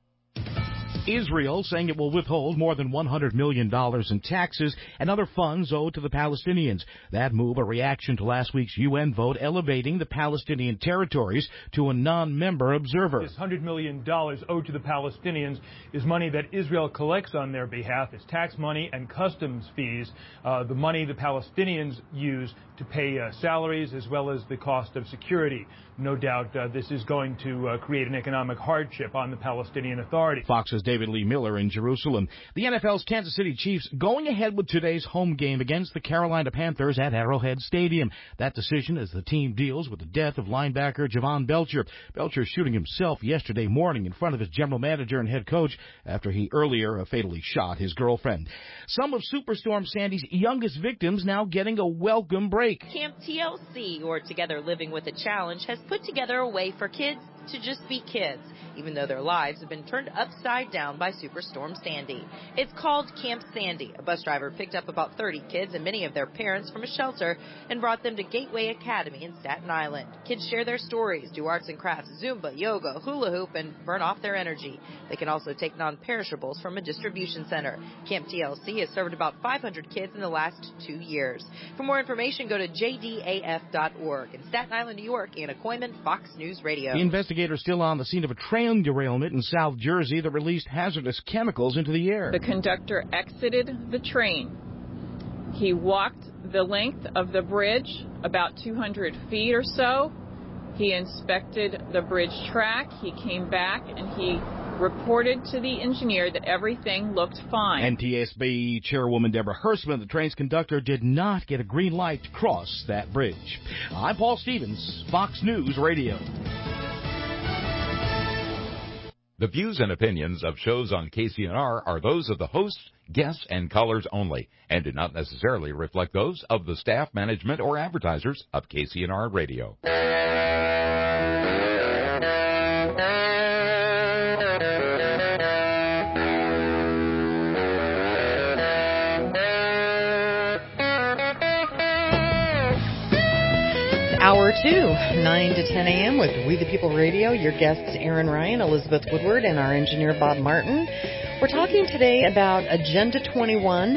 Israel saying it will withhold more than $100 million in taxes and other funds owed to the Palestinians. That move a reaction to last week's UN vote elevating the Palestinian territories to a non-member observer. This $100 million owed to the Palestinians is money that Israel collects on their behalf. It's tax money and customs fees, the money the Palestinians use to pay salaries as well as the cost of security. No doubt this is going to create an economic hardship on the Palestinian Authority. Fox's David Lee Miller in Jerusalem. The NFL's Kansas City Chiefs going ahead with today's home game against the Carolina Panthers at Arrowhead Stadium. That decision as the team deals with the death of linebacker Javon Belcher. Belcher shooting himself yesterday morning in front of his general manager and head coach after he earlier fatally shot his girlfriend. Some of Superstorm Sandy's youngest victims now getting a welcome break. Camp TLC, or Together Living with a Challenge, has put together a way for kids to just be kids, even though their lives have been turned upside down by Superstorm Sandy. It's called Camp Sandy. A bus driver picked up about 30 kids and many of their parents from a shelter and brought them to Gateway Academy in Staten Island. Kids share their stories, do arts and crafts, Zumba, yoga, hula hoop, and burn off their energy. They can also take non-perishables from a distribution center. Camp TLC has served about 500 kids in the last 2 years. For more information, go to jdaf.org. In Staten Island, New York, Anna Koyman, Fox News Radio. The investigators still on the scene of a train derailment in South Jersey that released hazardous chemicals into the air. The conductor exited the train. He walked the length of the bridge, about 200 feet or so. He inspected the bridge track. He came back and he reported to the engineer that everything looked fine. NTSB Chairwoman Deborah Hersman, the train's conductor, did not get a green light to cross that bridge. I'm Paul Stevens, Fox News Radio. The views and opinions of shows on KCNR are those of the hosts, guests, and callers only, and do not necessarily reflect those of the staff, management, or advertisers of KCNR Radio. Hour 2, 9 to 10 a.m. with We the People Radio. Your guests, Aaron Ryan, Elizabeth Woodward, and our engineer, Bob Martin. We're talking today about Agenda 21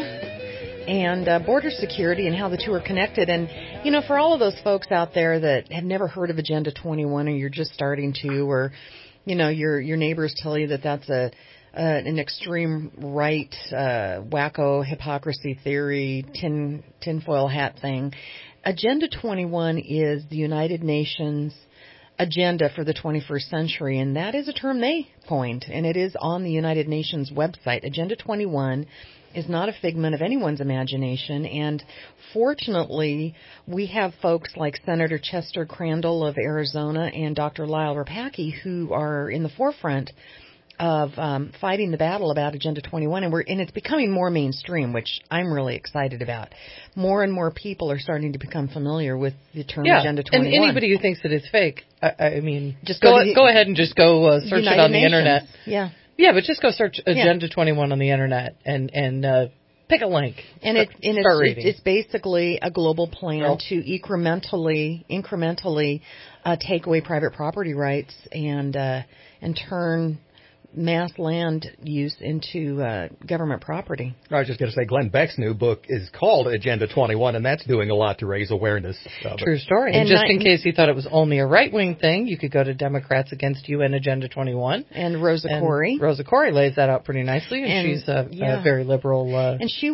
and border security and how the two are connected. And, you know, for all of those folks out there that have never heard of Agenda 21, or you're just starting to, or, you know, your neighbors tell you that that's an extreme right, wacko hypocrisy theory, tinfoil hat thing. Agenda 21 is the United Nations agenda for the 21st century, and that is a term they coined, and it is on the United Nations website. Agenda 21 is not a figment of anyone's imagination, and fortunately, we have folks like Senator Chester Crandall of Arizona and Dr. Lyle Rapacki who are in the forefront of fighting the battle about Agenda 21, and it's becoming more mainstream, which I'm really excited about. More and more people are starting to become familiar with the term Agenda 21. And anybody who thinks that it's fake, I mean, just go ahead and just go search United it on the Internet. Yeah, but just go search Agenda 21 on the Internet and pick a link. And it's basically a global plan to incrementally take away private property rights and turn mass land use into government property. I was just going to say, Glenn Beck's new book is called Agenda 21, and that's doing a lot to raise awareness of it. True story. And just in case you thought it was only a right-wing thing, you could go to Democrats Against UN Agenda 21. And Rosa Corey. Rosa Corey lays that out pretty nicely, and she's a very liberal. And she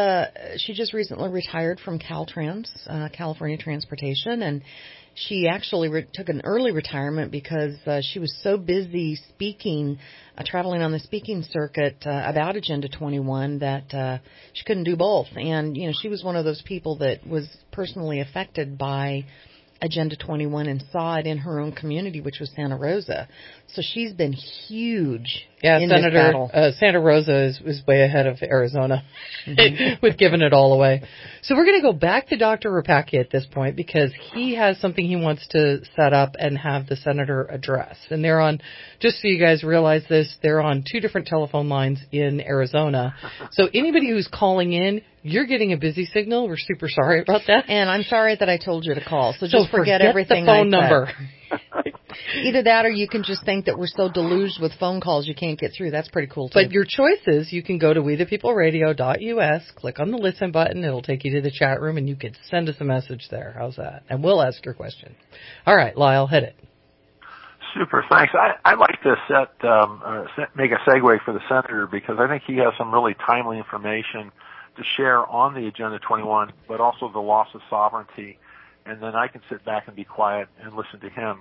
just recently retired from Caltrans, California Transportation, and she actually took an early retirement because she was so busy speaking, traveling on the speaking circuit about Agenda 21 that she couldn't do both. And, you know, she was one of those people that was personally affected by Agenda 21 and saw it in her own community, which was Santa Rosa. So she's been huge in this battle. Santa Rosa is way ahead of Arizona with giving it all away. So we're going to go back to Dr. Rapacki at this point because he has something he wants to set up and have the senator address. And they're on, just so you guys realize this, they're on 2 different telephone lines in Arizona. So anybody who's calling in, you're getting a busy signal. We're super sorry about that. And I'm sorry that I told you to call. So just forget everything the phone number. Either that or you can just think that we're so deluged with phone calls you can't get through. That's pretty cool, too. But your choice is you can go to wethepeopleradio.us, click on the listen button. It'll take you to the chat room, and you can send us a message there. How's that? And we'll ask your question. All right, Lyle, hit it. Super, thanks. I'd like to make a segue for the senator because I think he has some really timely information to share on the Agenda 21, but also the loss of sovereignty. And then I can sit back and be quiet and listen to him.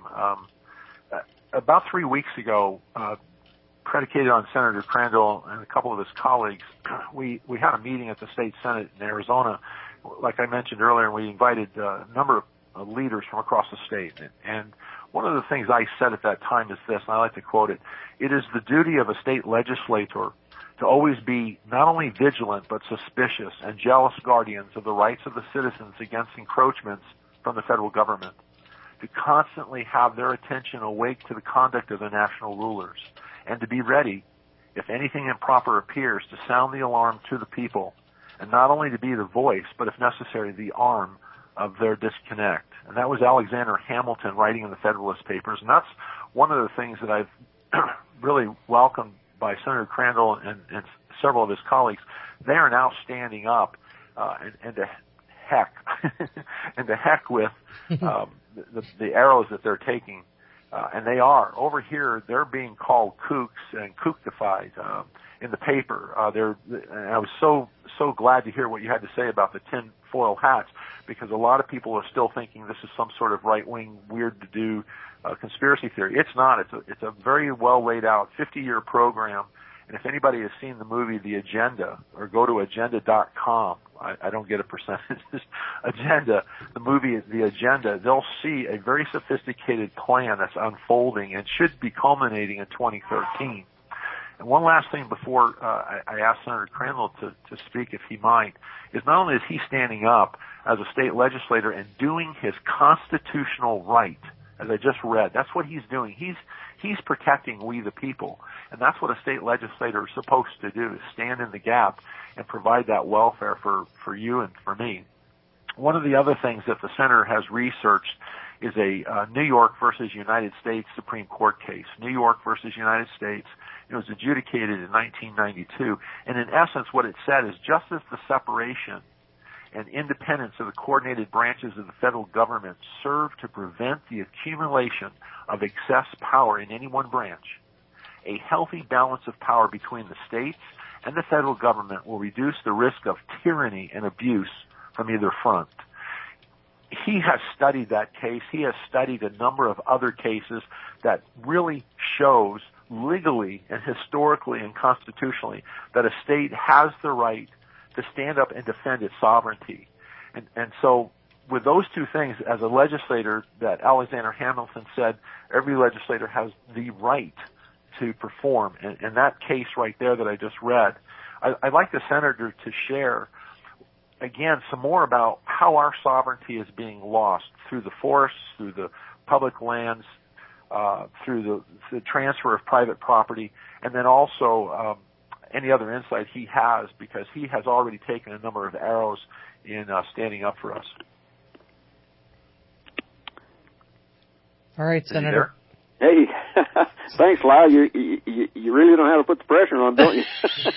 About 3 weeks ago, predicated on Senator Crandall and a couple of his colleagues, we had a meeting at the State Senate in Arizona. Like I mentioned earlier, we invited a number of leaders from across the state. And one of the things I said at that time is this, and I like to quote it: "It is the duty of a state legislator to always be not only vigilant but suspicious and jealous guardians of the rights of the citizens against encroachments from the federal government. to constantly have their attention awake to the conduct of the national rulers, and to be ready, if anything improper appears, to sound the alarm to the people, and not only to be the voice, but if necessary, the arm of their disconnect. And that was Alexander Hamilton writing in the Federalist Papers, and that's one of the things that I've really welcomed by Senator Crandall and several of his colleagues. They are now standing up and to heck and to heck with the arrows that they're taking, and they are over here. They're being called kooks and kooktified in the paper. And I was so glad to hear what you had to say about the tinfoil hats, because a lot of people are still thinking this is some sort of right-wing, weird-to-do conspiracy theory. It's not. It's a very well laid out 50-year program. And if anybody has seen the movie The Agenda, or go to agenda.com, I don't get a percentage, Agenda, the movie The Agenda, they'll see a very sophisticated plan that's unfolding and should be culminating in 2013. And one last thing before I ask Senator Crandall to speak, if he might, is not only is he standing up as a state legislator and doing his constitutional right, as I just read, that's what he's doing. He's protecting we the people, and that's what a state legislator is supposed to do, is stand in the gap and provide that welfare for you and for me. One of the other things that the Center has researched is a New York versus United States Supreme Court case. New York versus United States. It was adjudicated in 1992, and in essence what it said is, just as the separation and independence of the coordinated branches of the federal government serve to prevent the accumulation of excess power in any one branch, a healthy balance of power between the states and the federal government will reduce the risk of tyranny and abuse from either front. He has studied that case. He has studied a number of other cases that really shows legally and historically and constitutionally that a state has the right to stand up and defend its sovereignty. And so with those two things, as a legislator, that Alexander Hamilton said, every legislator has the right to perform. And that case right there that I just read, I'd like the senator to share, again, some more about how our sovereignty is being lost through the forests, through the public lands, through the transfer of private property, and then also any other insight he has, because he has already taken a number of arrows in standing up for us. All right, Senator. Hey, thanks, Lyle. You really know how to put the pressure on, don't you?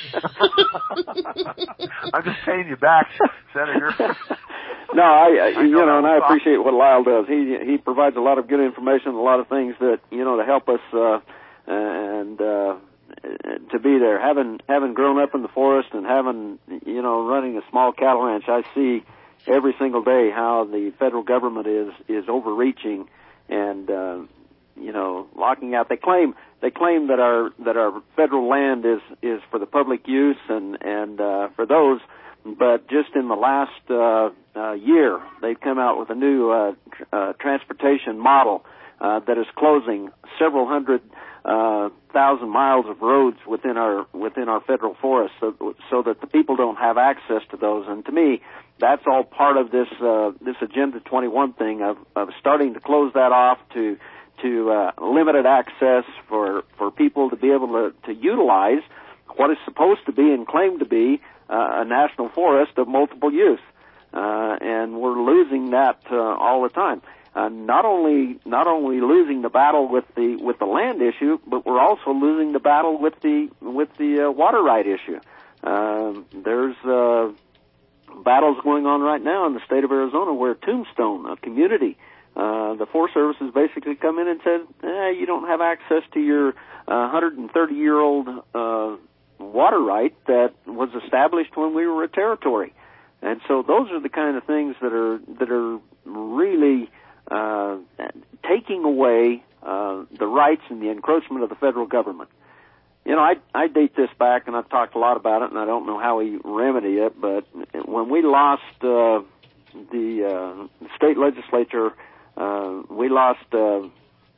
I'm just paying you back, Senator. No, and I appreciate what Lyle does. He provides a lot of good information, a lot of things that to help us and to be there. Having grown up in the forest and having running a small cattle ranch, I see every single day how the federal government is overreaching and locking out. They claim that our federal land is for the public use and for those, but just in the last year they've come out with a new transportation model that is closing several hundred thousand miles of roads within our federal forests, so that the people don't have access to those. And to me, that's all part of this Agenda 21 thing of starting to close that off to limited access for people to be able to utilize what is supposed to be and claimed to be a national forest of multiple use, and we're losing that all the time. Not only losing the battle with the land issue, but we're also losing the battle with the water right issue. There's battles going on right now in the state of Arizona where Tombstone, a community, the Forest Service has basically come in and said, you don't have access to your 130-year-old water right that was established when we were a territory. And so those are the kind of things that are really taking away the rights and the encroachment of the federal government. I date this back, and I've talked a lot about it, and I don't know how we remedy it, but when we lost the state legislature, we lost the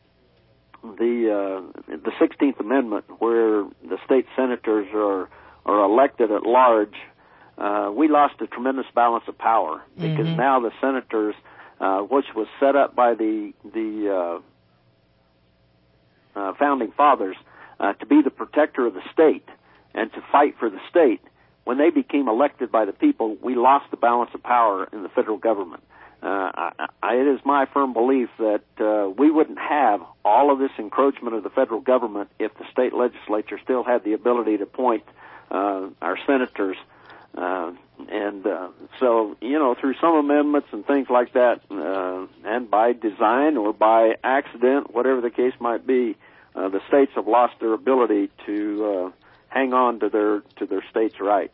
16th Amendment, where the state senators are elected at large. We lost a tremendous balance of power, because now the senators which was set up by the founding fathers to be the protector of the state and to fight for the state, when they became elected by the people, we lost the balance of power in the federal government. It is my firm belief that we wouldn't have all of this encroachment of the federal government if the state legislature still had the ability to appoint our senators. So, through some amendments and things like that, and by design or by accident, whatever the case might be, the states have lost their ability to hang on to their states' rights.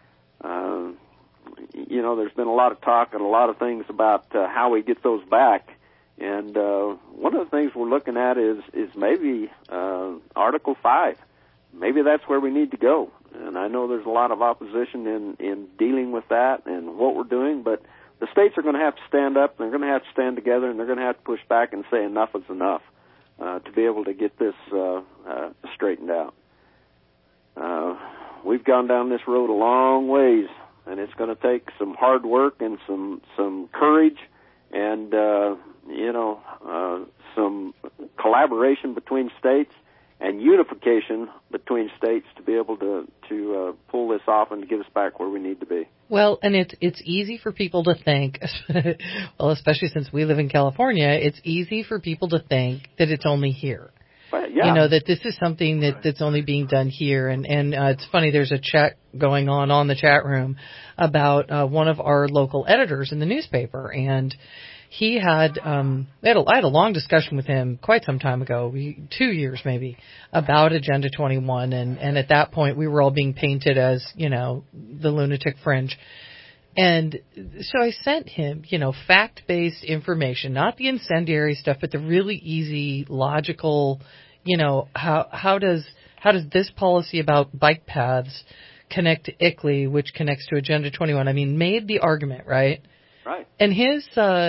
There's been a lot of talk and a lot of things about how we get those back. And one of the things we're looking at is maybe Article 5. Maybe that's where we need to go. And I know there's a lot of opposition in dealing with that and what we're doing, but the states are going to have to stand up, and they're going to have to stand together, and they're going to have to push back and say enough is enough to be able to get this straightened out. We've gone down this road a long ways, and it's going to take some hard work and some courage and, some collaboration between states and unification between states to be able to pull this off and to get us back where we need to be. Well, and it's easy for people to think, well, especially since we live in California, it's easy for people to think that it's only here. Yeah. That this is something that's only being done here. And it's funny, there's a chat going on the chat room about one of our local editors in the newspaper. And he had, I had a long discussion with him quite some time ago, 2 years maybe, about Agenda 21. And at that point, we were all being painted as, the lunatic fringe. And so I sent him, fact-based information, not the incendiary stuff, but the really easy, logical, how does this policy about bike paths connect to ICLEI, which connects to Agenda 21? I mean, made the argument, right? Right. And his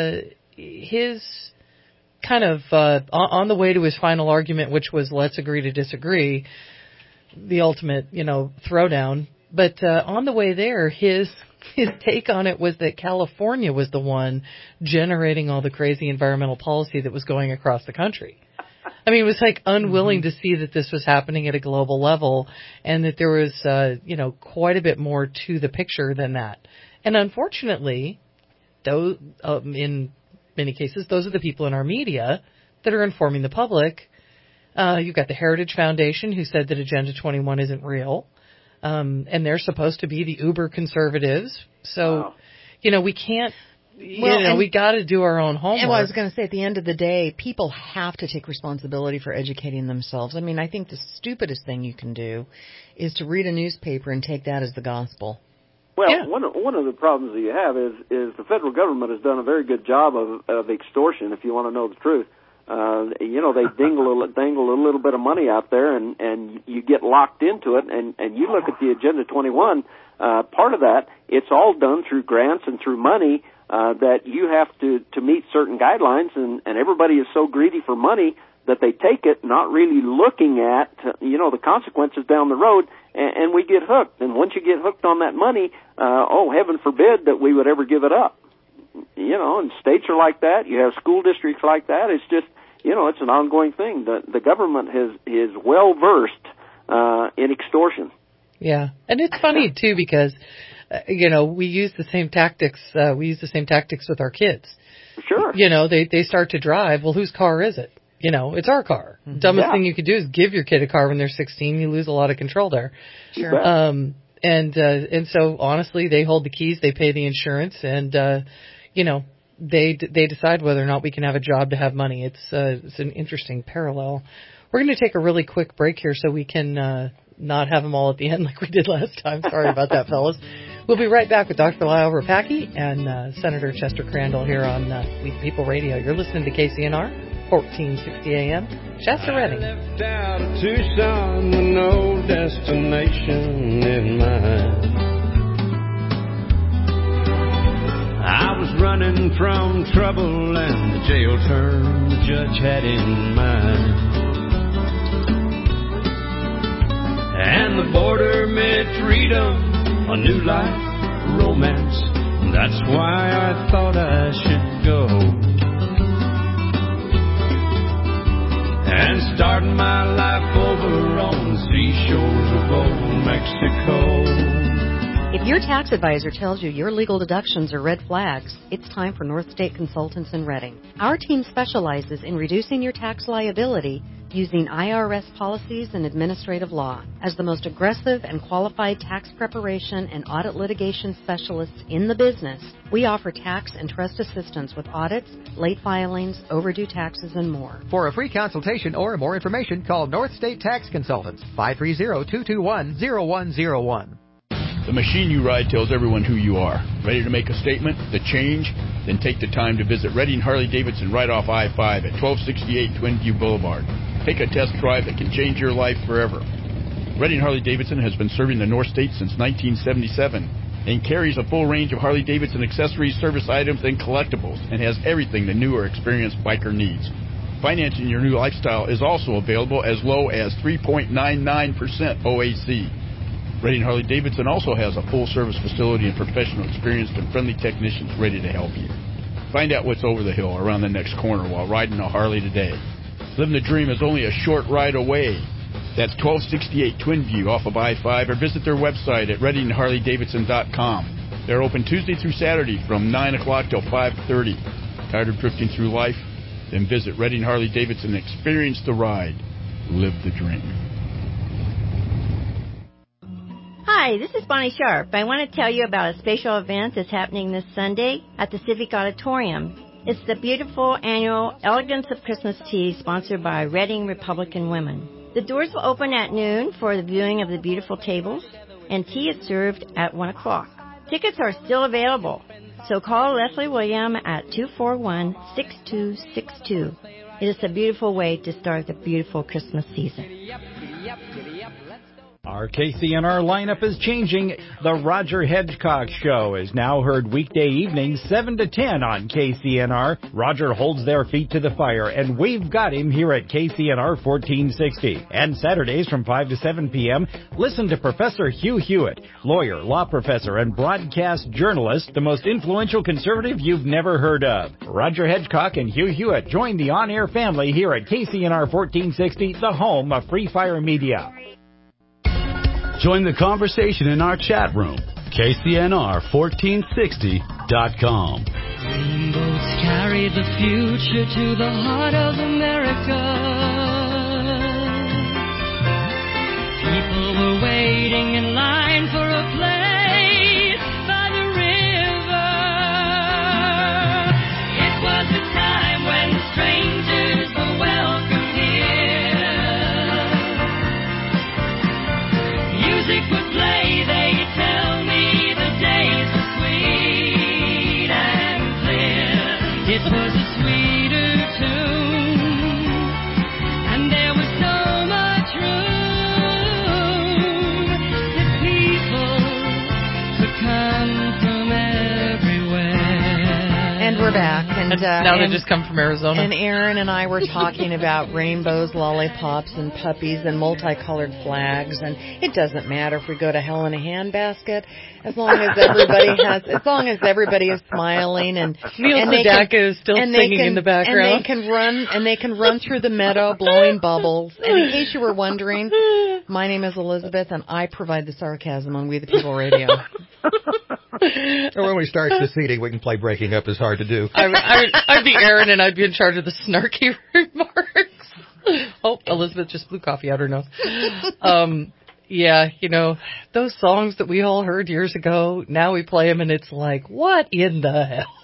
kind of, on the way to his final argument, which was let's agree to disagree, the ultimate, throwdown. But on the way there, his take on it was that California was the one generating all the crazy environmental policy that was going across the country. I mean, it was like unwilling to see that this was happening at a global level and that there was, quite a bit more to the picture than that. And unfortunately, though, in many cases, those are the people in our media that are informing the public. You've got the Heritage Foundation, who said that Agenda 21 isn't real. And they're supposed to be the uber conservatives. So, we can't, we got to do our own homework. And I was going to say, at the end of the day, people have to take responsibility for educating themselves. I mean, I think the stupidest thing you can do is to read a newspaper and take that as the gospel. Well, one of the problems that you have is the federal government has done a very good job of extortion, if you want to know the truth. They dangle a little bit of money out there, and you get locked into it, and you look at the Agenda 21, part of that, it's all done through grants and through money that you have to meet certain guidelines, and everybody is so greedy for money that they take it, not really looking at, the consequences down the road, and we get hooked. And once you get hooked on that money, heaven forbid that we would ever give it up. And states are like that. You have school districts like that. It's just, it's an ongoing thing. The government is well versed in extortion. Yeah, and it's funny too because, we use the same tactics. We use the same tactics with our kids. Sure. They start to drive. Well, whose car is it? It's our car. Mm-hmm. Dumbest thing you could do is give your kid a car when they're 16. You lose a lot of control there. Sure. And so honestly, they hold the keys. They pay the insurance, and they decide whether or not we can have a job to have money. It's an interesting parallel. We're going to take a really quick break here so we can not have them all at the end like we did last time. Sorry about that, fellas. We'll be right back with Dr. Lyle Rapacki and Senator Chester Crandall here on We the People Radio. You're listening to KCNR, 1460 AM, Shasta Redding. I left out of Tucson with no destination in mind. I was running from trouble and the jail term the judge had in mind. And the border meant freedom, a new life, romance, That's why I thought I should go and start my life over on the seashores of old Mexico. If your tax advisor tells you your legal deductions are red flags, it's time for North State Consultants in Reading. Our team specializes in reducing your tax liability using IRS policies and administrative law. As the most aggressive and qualified tax preparation and audit litigation specialists in the business, we offer tax and trust assistance with audits, late filings, overdue taxes, and more. For a free consultation or more information, call North State Tax Consultants, 530-221-0101. The machine you ride tells everyone who you are. Ready to make a statement? The change? Then take the time to visit Redding Harley-Davidson right off I-5 at 1268 Twinview Boulevard. Take a test drive that can change your life forever. Redding Harley-Davidson has been serving the North State since 1977 and carries a full range of Harley-Davidson accessories, service items, and collectibles, and has everything the new or experienced biker needs. Financing your new lifestyle is also available as low as 3.99% OAC. Redding Harley-Davidson also has a full-service facility and professional, experienced, and friendly technicians ready to help you. Find out what's over the hill around the next corner while riding a Harley today. Living the dream is only a short ride away. That's 1268 Twinview off of I-5, or visit their website at ReddingHarleyDavidson.com. They're open Tuesday through Saturday from 9 o'clock till 5:30. Tired of drifting through life? Then visit Redding Harley-Davidson and experience the ride. Live the dream. Hi, this is Bonnie Sharp. I want to tell you about a special event that's happening this Sunday at the Civic Auditorium. It's the beautiful annual Elegance of Christmas Tea sponsored by Reading Republican Women. The doors will open at noon for the viewing of the beautiful tables, and tea is served at 1 o'clock. Tickets are still available, so call Leslie William at 241-6262. It is a beautiful way to start the beautiful Christmas season. Our KCNR lineup is changing. The Roger Hedgecock Show is now heard weekday evenings 7 to 10 on KCNR. Roger holds their feet to the fire, and we've got him here at KCNR 1460. And Saturdays from 5 to 7 p.m., listen to Professor Hugh Hewitt, lawyer, law professor, and broadcast journalist, the most influential conservative you've never heard of. Roger Hedgecock and Hugh Hewitt join the on-air family here at KCNR 1460, the home of Free Fire Media. Join the conversation in our chat room, KCNR1460.com. Rainbows carry the future to the heart of America. People were waiting in line for a place by the river. It was a time when strangers were welcome here. Music would play, they tell me the days were sweet and clear. It was a sweeter tune, and there was so much room that people could come from everywhere. And we're back. And now they just come from Arizona. And Aaron and I were talking about rainbows, lollipops, and puppies, and multicolored flags. And it doesn't matter if we go to hell in a handbasket, as long as everybody is smiling and Neil Sedaka is still singing in the background. And they can run through the meadow blowing bubbles. And in case you were wondering, my name is Elizabeth, and I provide the sarcasm on We the People Radio. Or when we start seceding, we can play Breaking Up is Hard to Do. I'd be Aaron, and I'd be in charge of the snarky remarks. Oh, Elizabeth just blew coffee out her nose. Yeah, you know, those songs that we all heard years ago, now we play them, and it's like, what in the hell?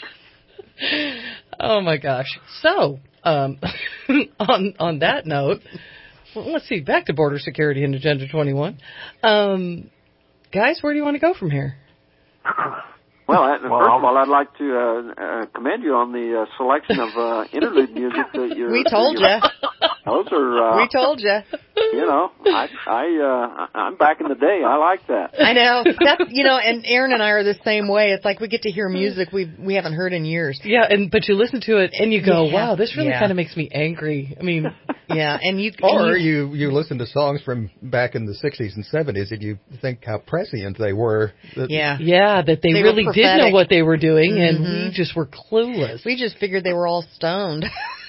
Oh, my gosh. So, on that note, well, let's see, back to border security and Agenda 21. Guys, where do you want to go from here? Well, first of all, I'd like to commend you on the selection of interlude music that you're. We told you. Those are. We told you. You know, I'm back in the day. I like that. I know. That's, you know, and Aaron and I are the same way. It's like we get to hear music we haven't heard in years. Yeah, but you listen to it and you go, wow, this really kind of makes me angry. I mean, Yeah, and you listen to songs from back in the 60s and 70s, and you think how prescient they were. Yeah, that they really did know what they were doing, and we just were clueless. We just figured they were all stoned.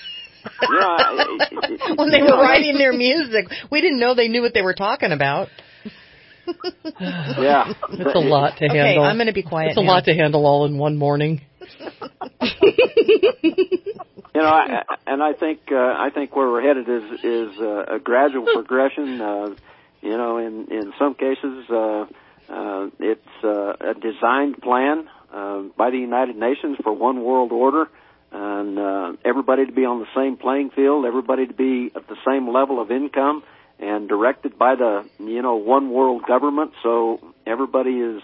When they were writing their music, we didn't know they knew what they were talking about. Yeah, it's a lot to handle. Okay, I'm going to be quiet. It's a lot to handle all in one morning. I think where we're headed is a gradual progression. In some cases, it's a designed plan by the United Nations for one world order, and everybody to be on the same playing field, everybody to be at the same level of income, and directed by the one world government, so everybody is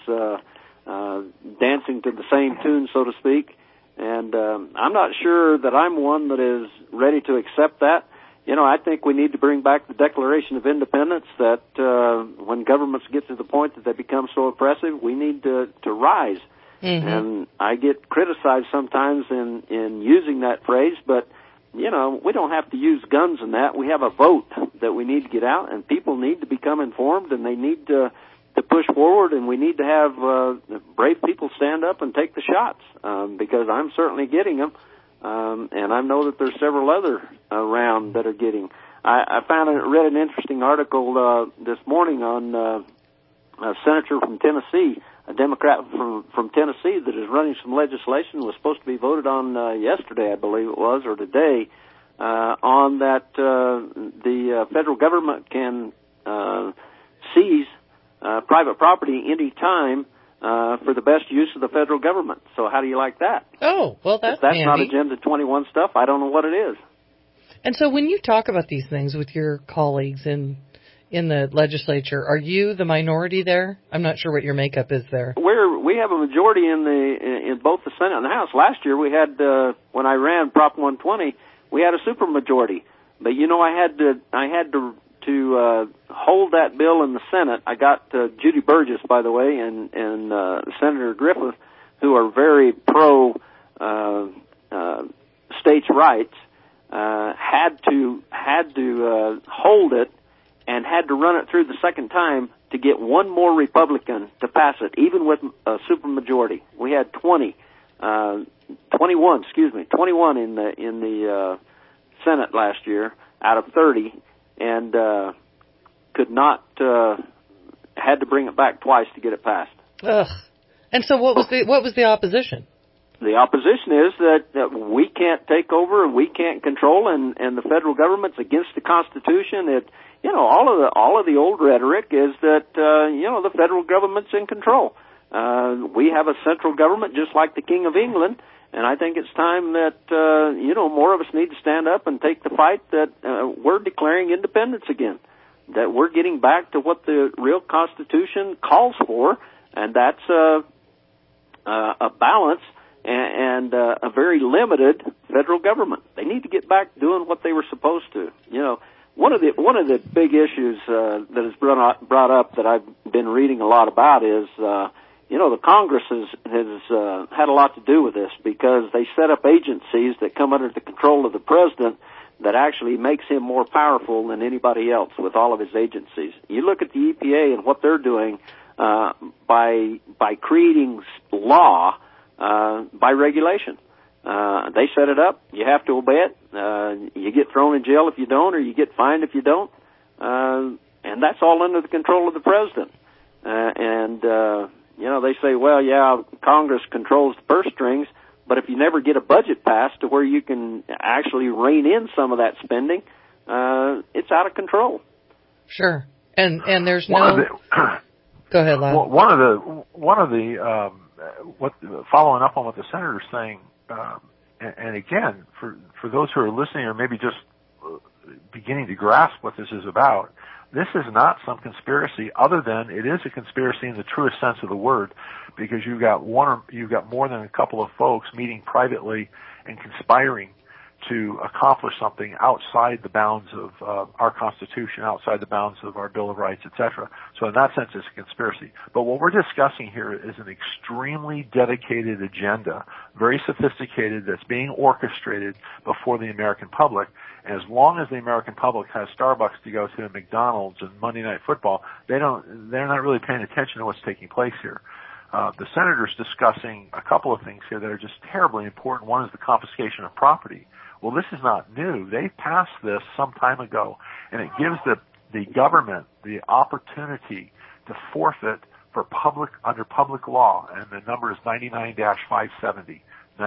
dancing to the same tune, so to speak. And I'm not sure that I'm one that is ready to accept that. I think we need to bring back the Declaration of Independence, that when governments get to the point that they become so oppressive, we need to rise. Mm-hmm. And I get criticized sometimes in using that phrase, but we don't have to use guns in that. We have a vote that we need to get out, and people need to become informed, and they need to push forward, and we need to have brave people stand up and take the shots, because I'm certainly getting them, and I know that there's several other around that are getting. I read an interesting article this morning on a senator from Tennessee, a Democrat from Tennessee that is running some legislation, was supposed to be voted on yesterday, I believe it was, or today, on that the federal government can seize private property any time for the best use of the federal government. So how do you like that? Oh, well, that's handy. Not Agenda 21 stuff, I don't know what it is. And so when you talk about these things with your colleagues in the legislature, are you the minority there? I'm not sure what your makeup is there. We have a majority in both the Senate and the House. Last year we had, when I ran Prop 120, we had a supermajority. But I had to hold that bill in the Senate. I got Judy Burgess, by the way, and Senator Griffith, who are very pro states' rights, had to hold it and had to run it through the second time to get one more Republican to pass it, even with a supermajority. We had 21 in the Senate last year out of 30, and could not, had to bring it back twice to get it passed. Ugh. And so what was the opposition? The opposition is that we can't take over and we can't control, and the federal government's against the Constitution. All of the old rhetoric is that the federal government's in control. We have a central government just like the King of England, and I think it's time that more of us need to stand up and take the fight that we're declaring independence again, that we're getting back to what the real Constitution calls for, and that's a balance and a very limited federal government. They need to get back doing what they were supposed to. One of the big issues that is brought up that I've been reading a lot about is the Congress has had a lot to do with this, because they set up agencies that come under the control of the president that actually makes him more powerful than anybody else with all of his agencies. You look at the EPA and what they're doing by creating law by regulation. They set it up. You have to obey it. You get thrown in jail if you don't, or you get fined if you don't. And that's all under the control of the president. They say, well, yeah, Congress controls the purse strings, but if you never get a budget passed to where you can actually rein in some of that spending, it's out of control. Sure. And there's no... Go ahead, Lyle. One of the following up on what the senator's saying, and again, for those who are listening or maybe just beginning to grasp what this is about, this is not some conspiracy, other than it is a conspiracy in the truest sense of the word, because you've got more than a couple of folks meeting privately and conspiring to accomplish something outside the bounds of our Constitution, outside the bounds of our Bill of Rights, etc. So in that sense, it's a conspiracy. But what we're discussing here is an extremely dedicated agenda, very sophisticated, that's being orchestrated before the American public. And as long as the American public has Starbucks to go to and McDonald's and Monday Night Football, they're not really paying attention to what's taking place here. The senator's discussing a couple of things here that are just terribly important. One is the confiscation of property. Well, this is not new. They passed this some time ago, and it gives the government the opportunity to forfeit for under public law, and the number is 99-570.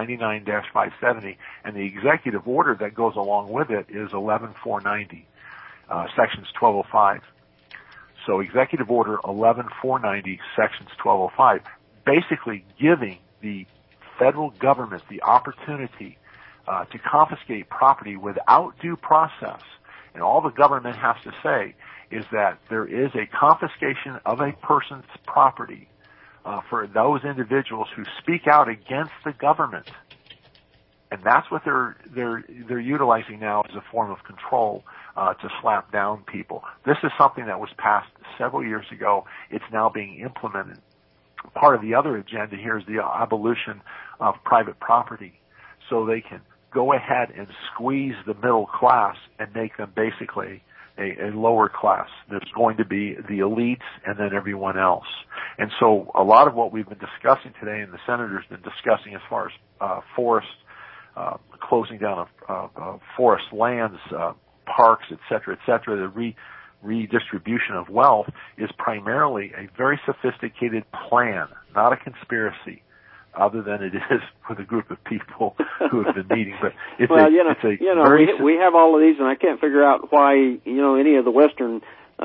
99-570, and the executive order that goes along with it is 11490, sections 1205. So executive order 11490, sections 1205, basically giving the federal government the opportunity to confiscate property without due process. And all the government has to say is that there is a confiscation of a person's property for those individuals who speak out against the government. And that's what they're utilizing now as a form of control to slap down people. This is something that was passed several years ago. It's now being implemented. Part of the other agenda here is the abolition of private property, so they can go ahead and squeeze the middle class and make them basically a lower class. There's going to be the elites and then everyone else. And so a lot of what we've been discussing today, and the senator's been discussing as far as forest, closing down of forest lands, parks, et cetera, the redistribution of wealth, is primarily a very sophisticated plan, not a conspiracy, other than it is with a group of people who have been meeting. But it's we have all of these, and I can't figure out why any of the Western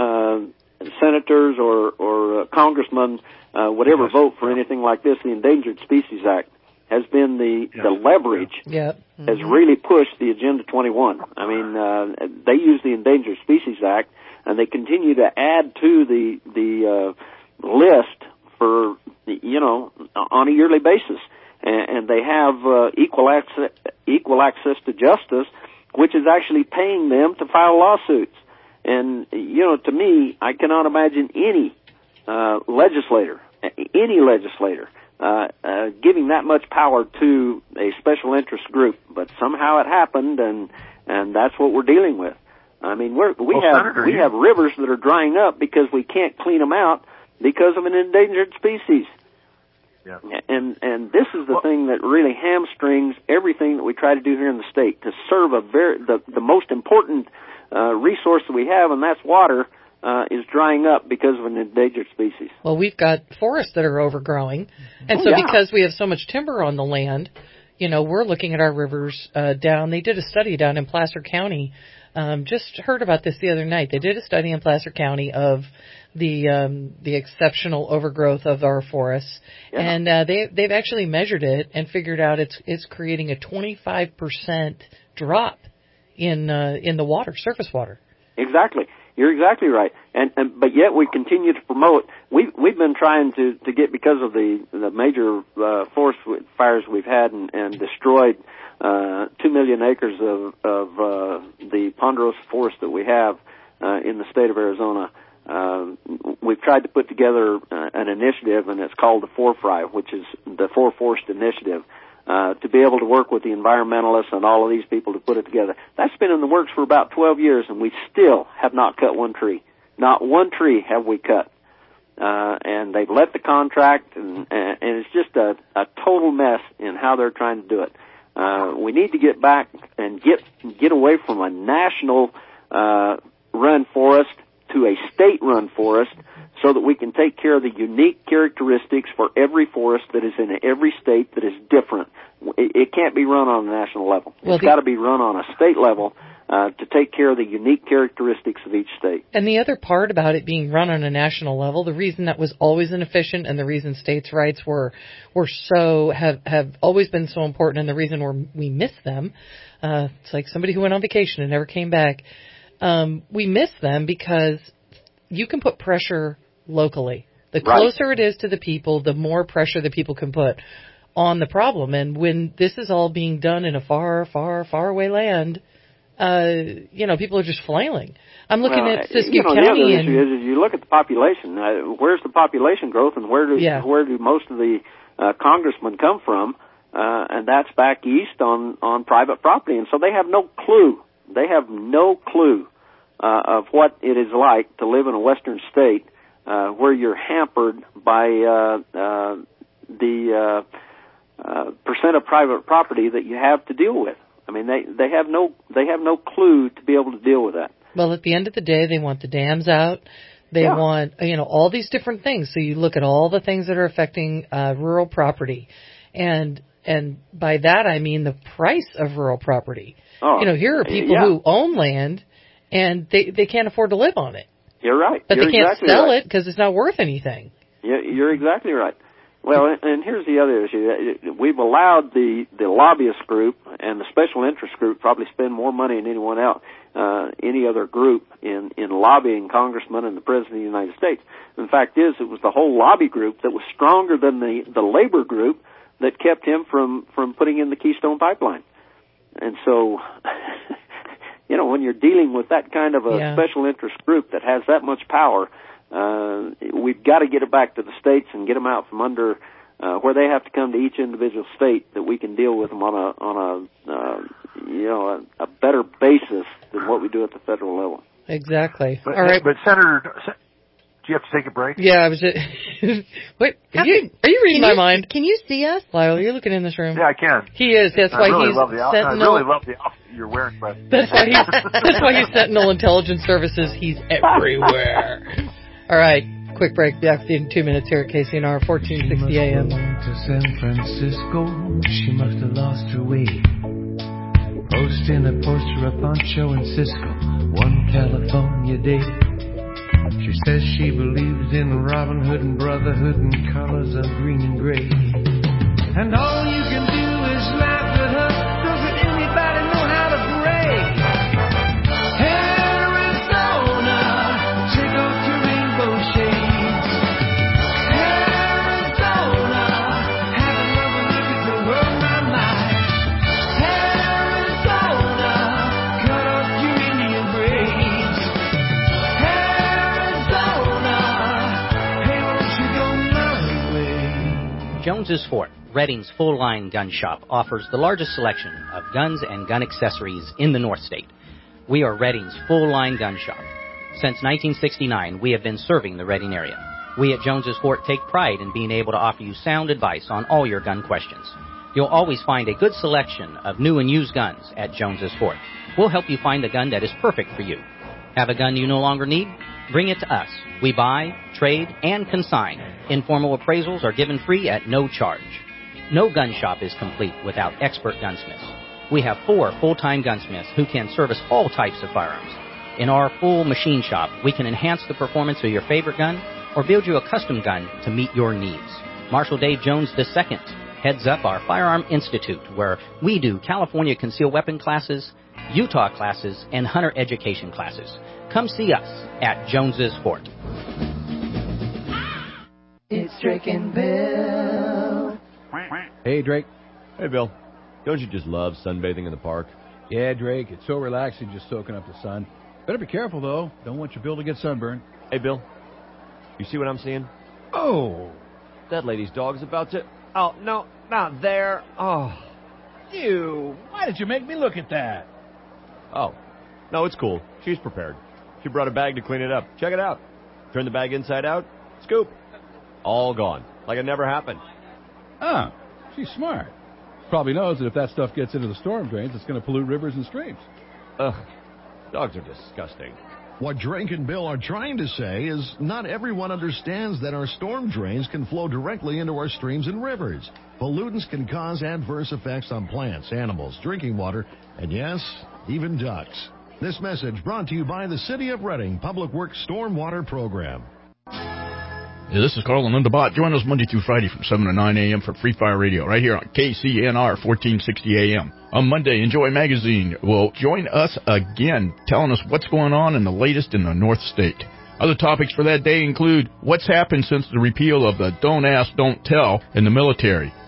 senators or congressmen would ever vote for anything like this. The Endangered Species Act has been the leverage has really pushed the Agenda 21. I mean, they use the Endangered Species Act, and they continue to add to the list for on a yearly basis, and they have equal access to justice, which is actually paying them to file lawsuits. And to me, I cannot imagine any legislator giving that much power to a special interest group. But somehow it happened, and that's what we're dealing with. I mean, we have rivers that are drying up because we can't clean them out because of an endangered species. Yeah. And this is the thing that really hamstrings everything that we try to do here in the state to serve the most important resource that we have, and that's water, is drying up because of an endangered species. Well, we've got forests that are overgrowing, and because we have so much timber on the land, we're looking at our rivers down. They did a study down in Placer County. Just heard about this the other night. They did a study in Placer County of the exceptional overgrowth of our forests, and they've actually measured it and figured out it's creating a 25% drop in the water, surface water. Exactly. You're exactly right. But yet we continue to promote. We've been trying to get, because of the major forest fires we've had and destroyed 2 million acres of the ponderosa forest that we have in the state of Arizona. We've tried to put together an initiative, and it's called the 4FRI, which is the Forest Initiative, to be able to work with the environmentalists and all of these people to put it together. That's been in the works for about 12 years, and we still have not cut one tree. Not one tree have we cut. And they've let the contract, and it's just a total mess in how they're trying to do it. We need to get back and get away from a national run forest to a state-run forest, so that we can take care of the unique characteristics for every forest that is in every state that is different. It can't be run on a national level. It's got to be run on a state level to take care of the unique characteristics of each state. And the other part about it being run on a national level, the reason that was always inefficient and the reason states' rights have always been so important, and the reason we miss them, it's like somebody who went on vacation and never came back. We miss them because you can put pressure locally. The closer it is to the people, the more pressure the people can put. on the problem. And when this is all being done in a far, far, far away land, people are just flailing. I'm looking at Siskiyou County. The other issue is you look at the population. Where's the population growth, and where do most of the congressmen come from? And that's back east on private property, and so they have no clue. They have no clue of what it is like to live in a western state where you're hampered by the percent of private property that you have to deal with. I mean, they have no clue to be able to deal with that. Well, at the end of the day, they want the dams out. They want, all these different things. So you look at all the things that are affecting rural property, and by that I mean the price of rural property. Here are people who own land, and they can't afford to live on it. You're right. But they can't sell it because it's not worth anything. Yeah, you're exactly right. Well, and here's the other issue. We've allowed the lobbyist group and the special interest group probably spend more money than anyone else, any other group in lobbying congressmen and the President of the United States. And the fact is, it was the whole lobby group that was stronger than the labor group that kept him from putting in the Keystone Pipeline. And so, when you're dealing with that kind of a special interest group that has that much power, we've got to get it back to the states and get them out from under where they have to come to each individual state, that we can deal with them on a better basis than what we do at the federal level. Exactly. All right, but Senator, do you have to take a break? Yeah, I was just. Wait, are you reading my mind? Can you see us? Lyle, you're looking in this room. Yeah, I can. He is. That's why he's Sentinel. I really love the outfit you're wearing, but that's why he's Sentinel Intelligence Services. He's everywhere. All right, quick break. Back in 2 minutes here at KCNR 1460 AM. To San Francisco, she must have lost her way. Posting a poster, a poncho, and Cisco, one California day. She says she believes in Robin Hood and brotherhood and colors of green and gray. And all you can do is laugh at her. Doesn't anybody know how to pray? Arizona, take off your rainbow shades. Arizona, have another look at the world, my mind. Arizona, cut off your Indian braids. Jones's Fort, Redding's full-line gun shop, offers the largest selection of guns and gun accessories in the North State. We are Redding's full-line gun shop. Since 1969, we have been serving the Redding area. We at Jones's Fort take pride in being able to offer you sound advice on all your gun questions. You'll always find a good selection of new and used guns at Jones's Fort. We'll help you find the gun that is perfect for you. Have a gun you no longer need? Bring it to us. We buy, trade, and consign. Informal appraisals are given free at no charge. No gun shop is complete without expert gunsmiths. We have 4 full-time gunsmiths who can service all types of firearms. In our full machine shop, we can enhance the performance of your favorite gun or build you a custom gun to meet your needs. Marshal Dave Jones II heads up our Firearm Institute, where we do California concealed weapon classes, Utah classes, and hunter education classes. Come see us at Jones's Fort. It's Drake and Bill. Hey, Drake. Hey, Bill. Don't you just love sunbathing in the park? Yeah, Drake. It's so relaxing just soaking up the sun. Better be careful, though. Don't want your Bill to get sunburned. Hey, Bill. You see what I'm seeing? Oh. That lady's dog's about to... Oh, no, not there. Oh. Ew. Why did you make me look at that? Oh. No, it's cool. She's prepared. She brought a bag to clean it up. Check it out. Turn the bag inside out. Scoop. All gone. Like it never happened. Ah, she's smart. Probably knows that if that stuff gets into the storm drains, it's going to pollute rivers and streams. Ugh. Dogs are disgusting. What Drake and Bill are trying to say is not everyone understands that our storm drains can flow directly into our streams and rivers. Pollutants can cause adverse effects on plants, animals, drinking water, and yes, even ducks. This message brought to you by the City of Redding Public Works Stormwater Program. Yeah, this is Carl and Linda Bott. Join us Monday through Friday from 7 to 9 a.m. for Free Fire Radio right here on KCNR 1460 a.m. On Monday, Enjoy Magazine will join us again, telling us what's going on in the latest in the North State. Other topics for that day include what's happened since the repeal of the Don't Ask, Don't Tell in the military.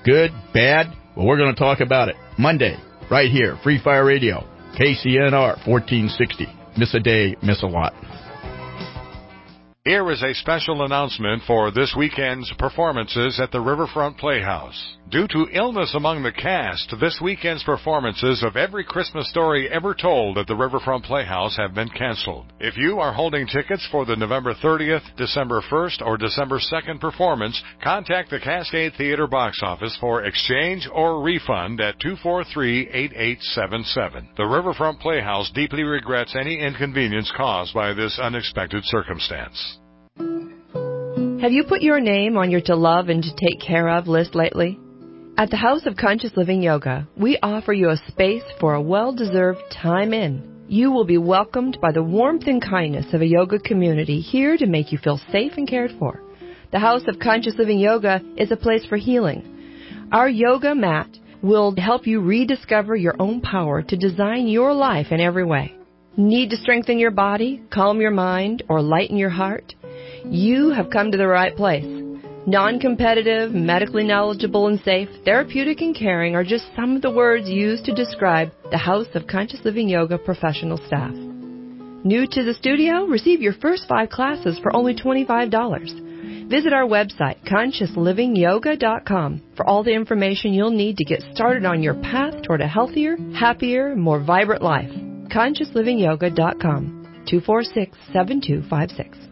Good? Bad? Well, we're going to talk about it Monday, right here, Free Fire Radio, KCNR 1460. Miss a day, miss a lot. Here is a special announcement for this weekend's performances at the Riverfront Playhouse. Due to illness among the cast, this weekend's performances of Every Christmas Story Ever Told at the Riverfront Playhouse have been canceled. If you are holding tickets for the November 30th, December 1st, or December 2nd performance, contact the Cascade Theater box office for exchange or refund at 243-8877. The Riverfront Playhouse deeply regrets any inconvenience caused by this unexpected circumstance. Have you put your name on your to love and to take care of list lately? At the House of Conscious Living Yoga, we offer you a space for a well-deserved time in. You will be welcomed by the warmth and kindness of a yoga community here to make you feel safe and cared for. The House of Conscious Living Yoga is a place for healing. Our yoga mat will help you rediscover your own power to design your life in every way. Need to strengthen your body, calm your mind, or lighten your heart? You have come to the right place. Non-competitive, medically knowledgeable and safe, therapeutic and caring are just some of the words used to describe the House of Conscious Living Yoga professional staff. New to the studio? Receive your first 5 classes for only $25. Visit our website, consciouslivingyoga.com, for all the information you'll need to get started on your path toward a healthier, happier, more vibrant life. consciouslivingyoga.com, 246-7256.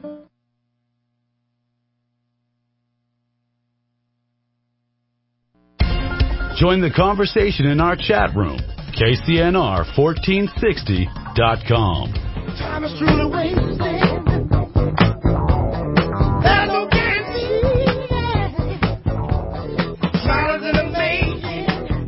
Join the conversation in our chat room, KCNR1460.com. Time is truly wasted. There's no guarantee. Silence is amazing.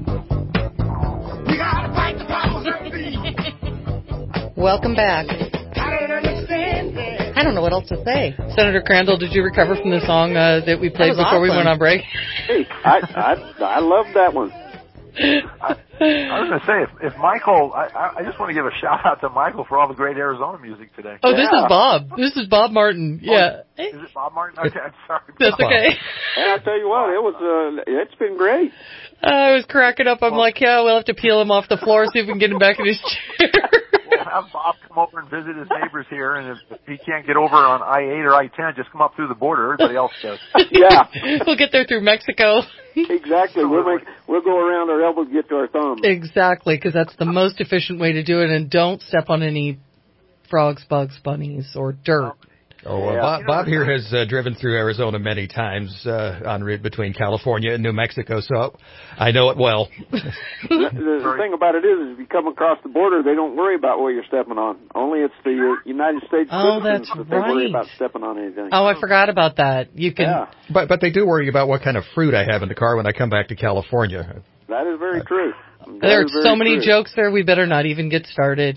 We gotta fight the powers that be. Welcome back. I don't understand it. I don't know what else to say. Senator Crandall, did you recover from the song that we played before we went on break? Hey, I love that one. I was going to say, if Michael, I just want to give a shout out to Michael for all the great Arizona music today. Oh, This is Bob. This is Bob Martin. Yeah. Is it Bob Martin? Okay, I'm sorry. That's okay. And I tell you what, it's been great. I was cracking up. I'm like, yeah, we'll have to peel him off the floor, see if we can get him back in his chair. We'll have Bob come over and visit his neighbors here, and if he can't get over on I-8 or I-10, just come up through the border. Everybody else does. Yeah. We'll get there through Mexico. Exactly. We'll go around our elbows, get to our thumbs. Exactly, because that's the most efficient way to do it, and don't step on any frogs, bugs, bunnies, or dirt. Bob here has driven through Arizona many times en route between California and New Mexico, so I know it well. The thing about it is if you come across the border, they don't worry about what you're stepping on. Only it's the United States citizens that they worry about stepping on anything. Oh, I forgot about that. You can, yeah. But they do worry about what kind of fruit I have in the car when I come back to California. That is very true. There are so many jokes there, we better not even get started.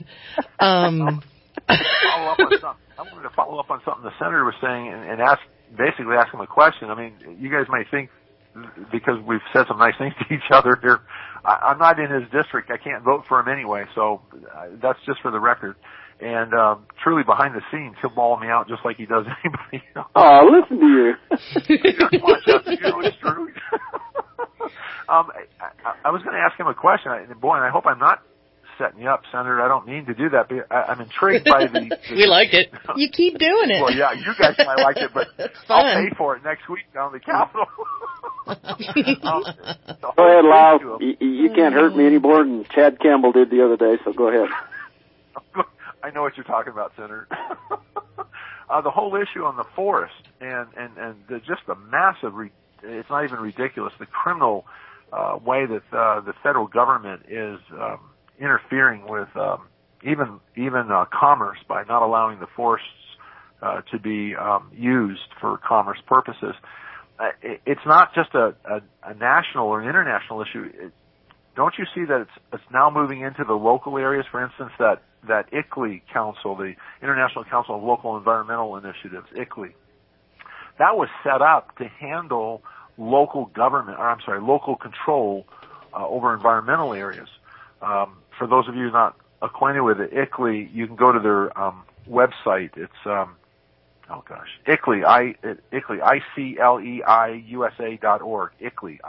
I wanted to follow up on something the senator was saying and basically ask him a question. I mean, you guys may think, because we've said some nice things to each other here, I'm not in his district. I can't vote for him anyway, so that's just for the record. And truly, behind the scenes, he'll ball me out just like he does anybody else. Oh, listen to you. It's true. I was going to ask him a question, and I hope I'm not setting you up, Senator. I don't mean to do that, but I'm intrigued by the we like it. You keep doing it. Well, yeah, you guys might like it, but I'll pay for it next week down the Capitol. Go ahead, Lyle. You can't hurt me any more than Chad Campbell did the other day, so go ahead. I know what you're talking about, Senator. The whole issue on the forest and just the massive, it's not even ridiculous, the criminal way that the federal government is interfering with even commerce by not allowing the forests to be used for commerce purposes. It's not just a national or an international issue. Don't you see that it's now moving into the local areas? For instance, that ICLEI Council, the International Council of Local Environmental Initiatives, ICLEI, that was set up to handle local control over environmental areas. For those of you not acquainted with it, ICLEI, you can go to their website. It's oh gosh, ICLEI, ICLEIUSA.org, ICLEI,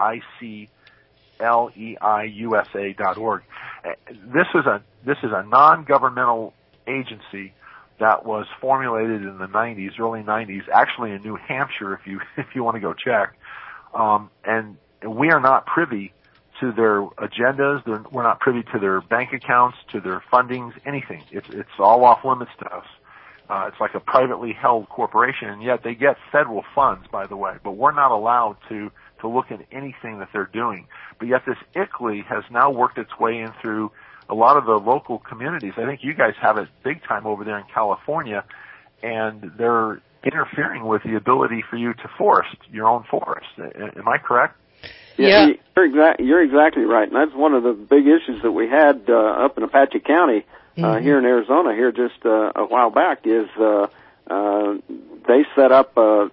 ICLEIUSA.org. This is a non-governmental agency that was formulated in the 90s, early 90s, actually in New Hampshire, if you want to go check. And we are not privy to their agendas. We're not privy to their bank accounts, to their fundings, anything. It's all off limits to us. It's like a privately held corporation, and yet they get federal funds, by the way, but we're not allowed to look at anything that they're doing. But yet this ICLEI has now worked its way in through a lot of the local communities. I think you guys have it big time over there in California, and they're interfering with the ability for you to forest your own forest. Am I correct? Yeah. You're exactly right, and that's one of the big issues that we had up in Apache County here in Arizona here just a while back is they set up a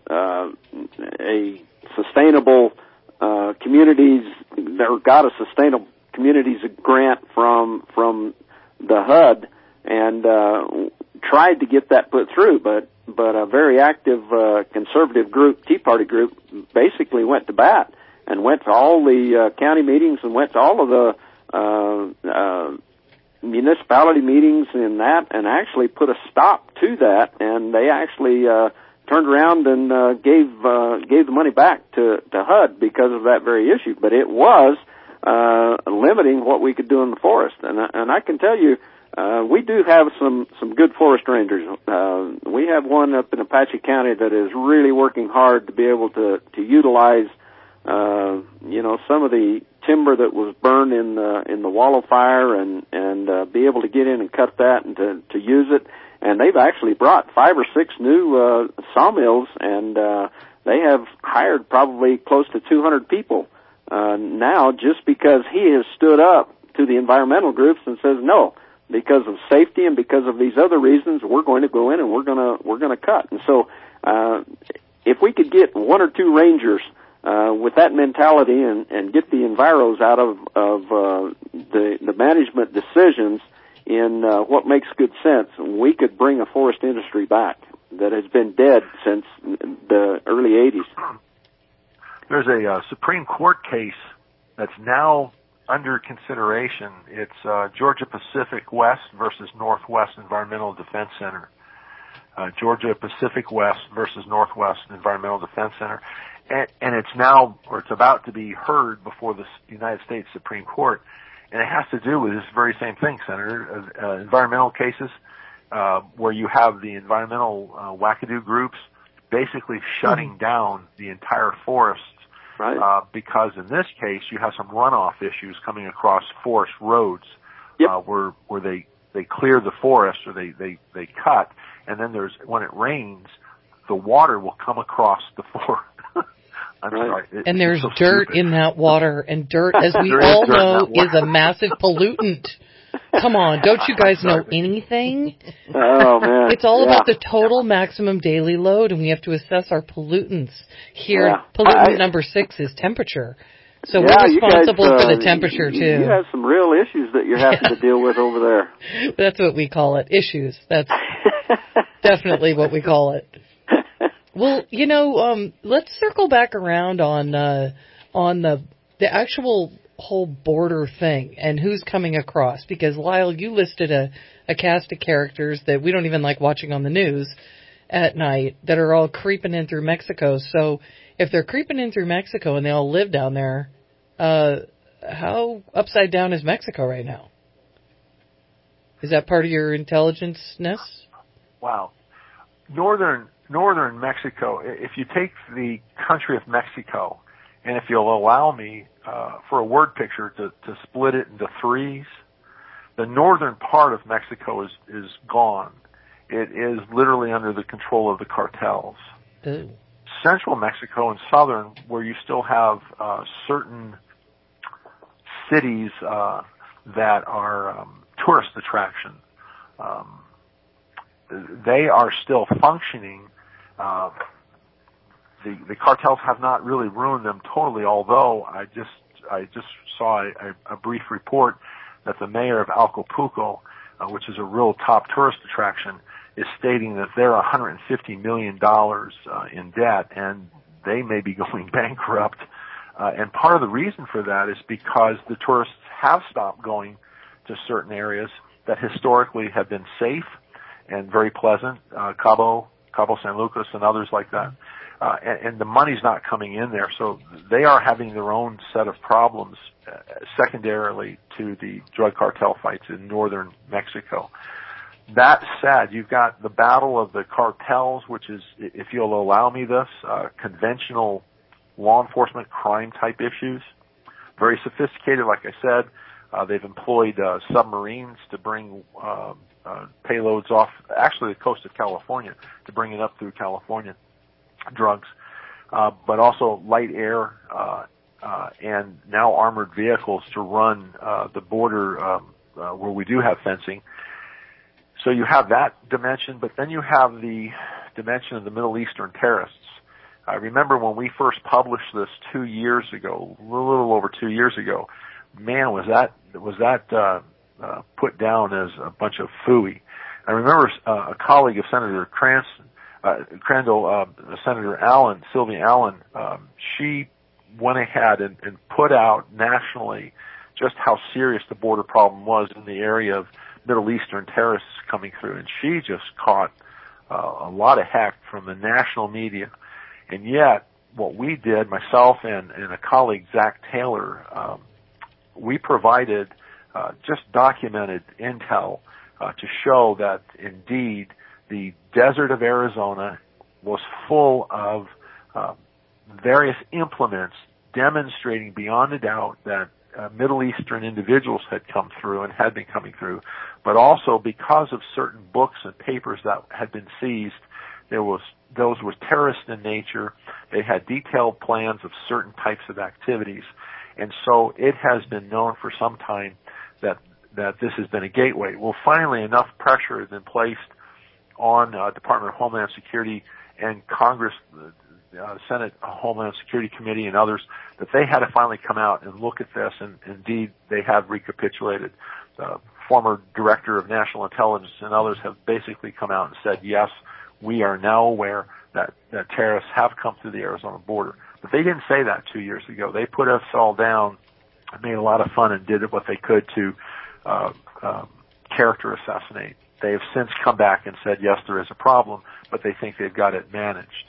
sustainable communities, or got a sustainable communities grant from the HUD, and tried to get that put through, but a very active conservative group, Tea Party group, basically went to bat and went to all the county meetings and went to all of the municipality meetings and actually put a stop to that, and they actually turned around and gave the money back to HUD because of that very issue. But it was limiting what we could do in the forest, and I can tell you, we do have some good forest rangers. We have one up in Apache County that is really working hard to be able to utilize, some of the timber that was burned in the Wallow Fire and be able to get in and cut that and to use it. And they've actually brought 5 or 6 new sawmills, and they have hired probably close to 200 people now, just because he has stood up to the environmental groups and says, no, because of safety and because of these other reasons, we're going to go in and we're going to cut. And so if we could get 1 or 2 rangers with that mentality and get the enviros out of the management decisions in what makes good sense, we could bring a forest industry back that has been dead since the early 80s. There's a Supreme Court case that's now under consideration. It's Georgia Pacific West versus Northwest Environmental Defense Center. Georgia Pacific West versus Northwest Environmental Defense Center. And it's now, or it's about to be heard before the United States Supreme Court. And it has to do with this very same thing, Senator. Environmental cases, where you have the environmental wackadoo groups basically shutting down the entire forests. Right. Because in this case, you have some runoff issues coming across forest roads, where they clear the forest, or they cut, and then when it rains, the water will come across the forest. I'm sorry. And there's dirt in that water, and dirt, as we all know, is a massive pollutant. Come on, don't you guys know anything? Oh, man. It's all about the total maximum daily load, and we have to assess our pollutants. Here, pollutant number 6 is temperature. So we're responsible for the temperature, too. You have some real issues that you're having to deal with over there. That's what we call it, issues. That's definitely what we call it. Well, let's circle back around on the actual whole border thing and who's coming across, because Lyle, you listed a cast of characters that we don't even like watching on the news at night that are all creeping in through Mexico. So if they're creeping in through Mexico and they all live down there, how upside down is Mexico right now? Is that part of your intelligence-ness? Wow. Northern Mexico, if you take the country of Mexico, and if you'll allow me for a word picture to split it into 3s, the northern part of Mexico is gone. It is literally under the control of the cartels. Ooh. Central Mexico and southern, where you still have certain cities that are tourist attraction, they are still functioning. The cartels have not really ruined them totally, although I just saw a brief report that the mayor of Acapulco, which is a real top tourist attraction, is stating that they're $150 million in debt, and they may be going bankrupt. And part of the reason for that is because the tourists have stopped going to certain areas that historically have been safe and very pleasant, Cabo San Lucas and others like that. And the money's not coming in there, so they are having their own set of problems secondarily to the drug cartel fights in northern Mexico. That said, you've got the battle of the cartels, which is, if you'll allow me this, conventional law enforcement crime type issues. Very sophisticated, like I said. They've employed submarines to bring payloads off, actually the coast of California, to bring it up through California, drugs, but also light air and now armored vehicles to run the border where we do have fencing. So you have that dimension, but then you have the dimension of the Middle Eastern terrorists. I remember when we first published this 2 years ago, a little over 2 years ago, man, was that put down as a bunch of phooey. I remember a colleague of Senator Crandall, Senator Allen, Sylvia Allen, she went ahead and put out nationally just how serious the border problem was in the area of Middle Eastern terrorists coming through, and she just caught a lot of heck from the national media. And yet, what we did, myself and a colleague, Zach Taylor, we provided just documented intel to show that indeed the desert of Arizona was full of various implements demonstrating beyond a doubt that Middle Eastern individuals had come through and had been coming through, but also because of certain books and papers that had been seized, those were terrorist in nature. They had detailed plans of certain types of activities, and so it has been known for some time that this has been a gateway. Well, finally, enough pressure has been placed on Department of Homeland Security and Congress, Senate Homeland Security Committee and others, that they had to finally come out and look at this, and indeed they have recapitulated. The former Director of National Intelligence and others have basically come out and said, yes, we are now aware that terrorists have come through the Arizona border. But they didn't say that 2 years ago. They put us all down, made a lot of fun, and did what they could to character assassinate. They have since come back and said, yes, there is a problem, but they think they've got it managed.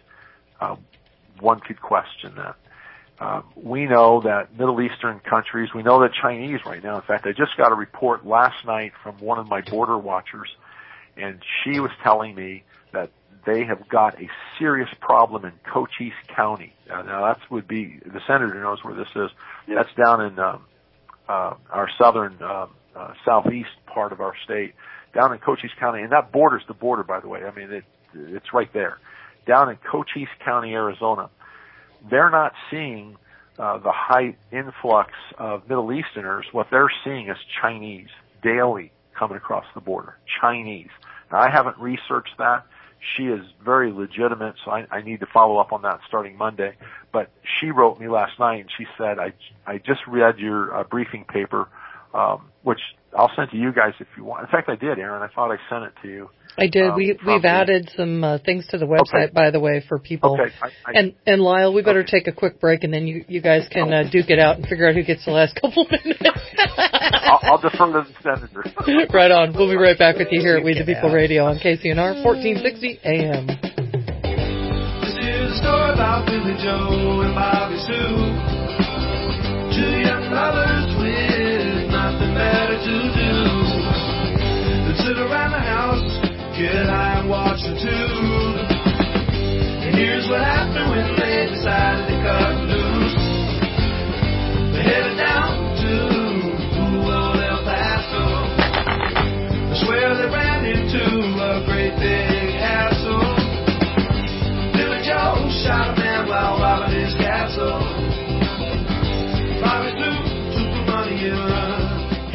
One could question that. We know that Middle Eastern countries, we know that Chinese right now, in fact, I just got a report last night from one of my border watchers, and she was telling me that they have got a serious problem in Cochise County. Now that would be, the senator knows where this is. That's down in our southern, southeast part of our state, down in Cochise County, and that borders the border, by the way. I mean, it's right there. Down in Cochise County, Arizona, they're not seeing the high influx of Middle Easterners. What they're seeing is Chinese daily coming across the border. Chinese. Now, I haven't researched that. She is very legitimate, so I need to follow up on that starting Monday. But she wrote me last night, and she said, I just read your briefing paper, which I'll send to you guys if you want. In fact, I did, Aaron. I thought I sent it to you. I did. We've added some things to the website, by the way, for people. Okay. And Lyle, we better take a quick break, and then you guys can duke it out and figure out who gets the last couple minutes. I'll defer to the senator. Right on. We'll be right back with you here at We the People Radio on KCNR 1460 AM. This is a story about Billy Joe and Bobby Sue, two young lovers with nothing better to do. They'd sit around the house, get high and watch the tube. And here's what happened when they decided to cut loose. They headed down to old El Paso. I swear they ran into a great big hassle. Billy Joe shot a man while robbing his castle.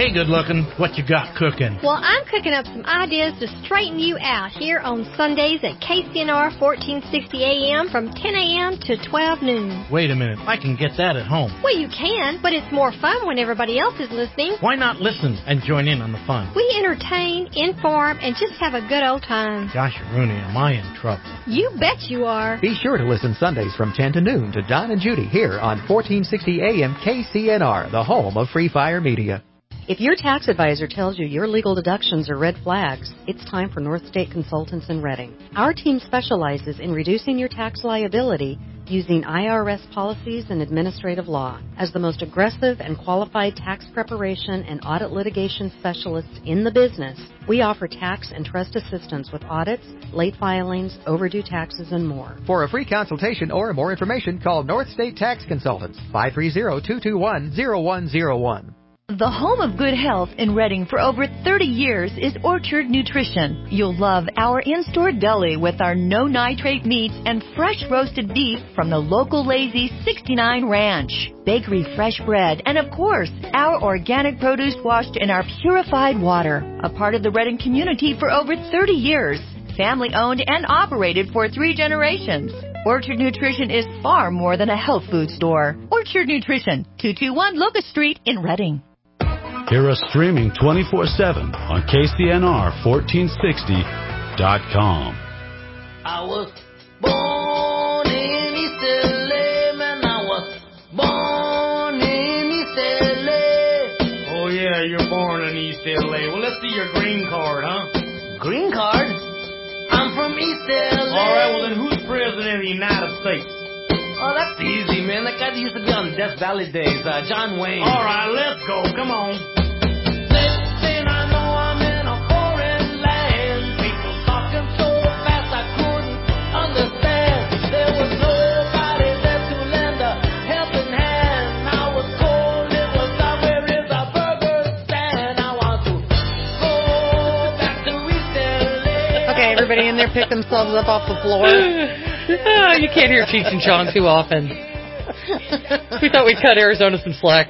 Hey, good looking. What you got cooking? Well, I'm cooking up some ideas to straighten you out here on Sundays at KCNR 1460 AM from 10 AM to 12 noon. Wait a minute. I can get that at home. Well, you can, but it's more fun when everybody else is listening. Why not listen and join in on the fun? We entertain, inform, and just have a good old time. Gosh, Rooney, am I in trouble? You bet you are. Be sure to listen Sundays from 10 to noon to Don and Judy here on 1460 AM KCNR, the home of Free Fire Media. If your tax advisor tells you your legal deductions are red flags, it's time for North State Consultants in Reading. Our team specializes in reducing your tax liability using IRS policies and administrative law. As the most aggressive and qualified tax preparation and audit litigation specialists in the business, we offer tax and trust assistance with audits, late filings, overdue taxes, and more. For a free consultation or more information, call North State Tax Consultants, 530-221-0101. The home of good health in Reading for over 30 years is Orchard Nutrition. You'll love our in-store deli with our no-nitrate meats and fresh roasted beef from the local Lazy 69 Ranch. Bakery fresh bread, and of course, our organic produce washed in our purified water. A part of the Reading community for over 30 years. Family owned and operated for 3 generations. Orchard Nutrition is far more than a health food store. Orchard Nutrition, 221 Locust Street in Reading. Hear us streaming 24/7 on KCNR1460.com. I was born in East LA, man. I was born in East LA. Oh, yeah, you're born in East LA. Well, let's see your green card, huh? Green card? I'm from East LA. All right, well, then who's president of the United States? Oh, that's easy, man. That guy used to be on Death Valley days, John Wayne. All right, let's go. Come on. Listen, I know I'm in a foreign land. People talking so fast I couldn't understand. There was nobody there to lend a helping hand. I was told it was out where is a burger stand. I want to go back to East LA. Okay, everybody in there pick themselves up off the floor. Oh, you can't hear Cheech and Chong too often. We thought we'd cut Arizona some slack.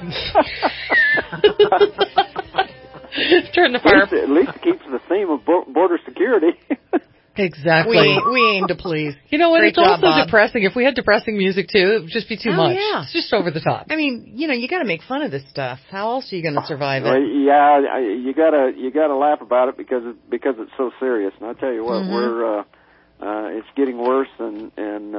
Turn the fire. At least it keeps the theme of border security. Exactly. We aim to please. You know what? Great It's job, also Bob. depressing. If we had depressing music too, it would just be too much. Yeah. It's just over the top. I mean, you got to make fun of this stuff. How else are you going to survive Well, it? yeah, you gotta laugh about it because it's so serious. And I tell you what, it's getting worse, and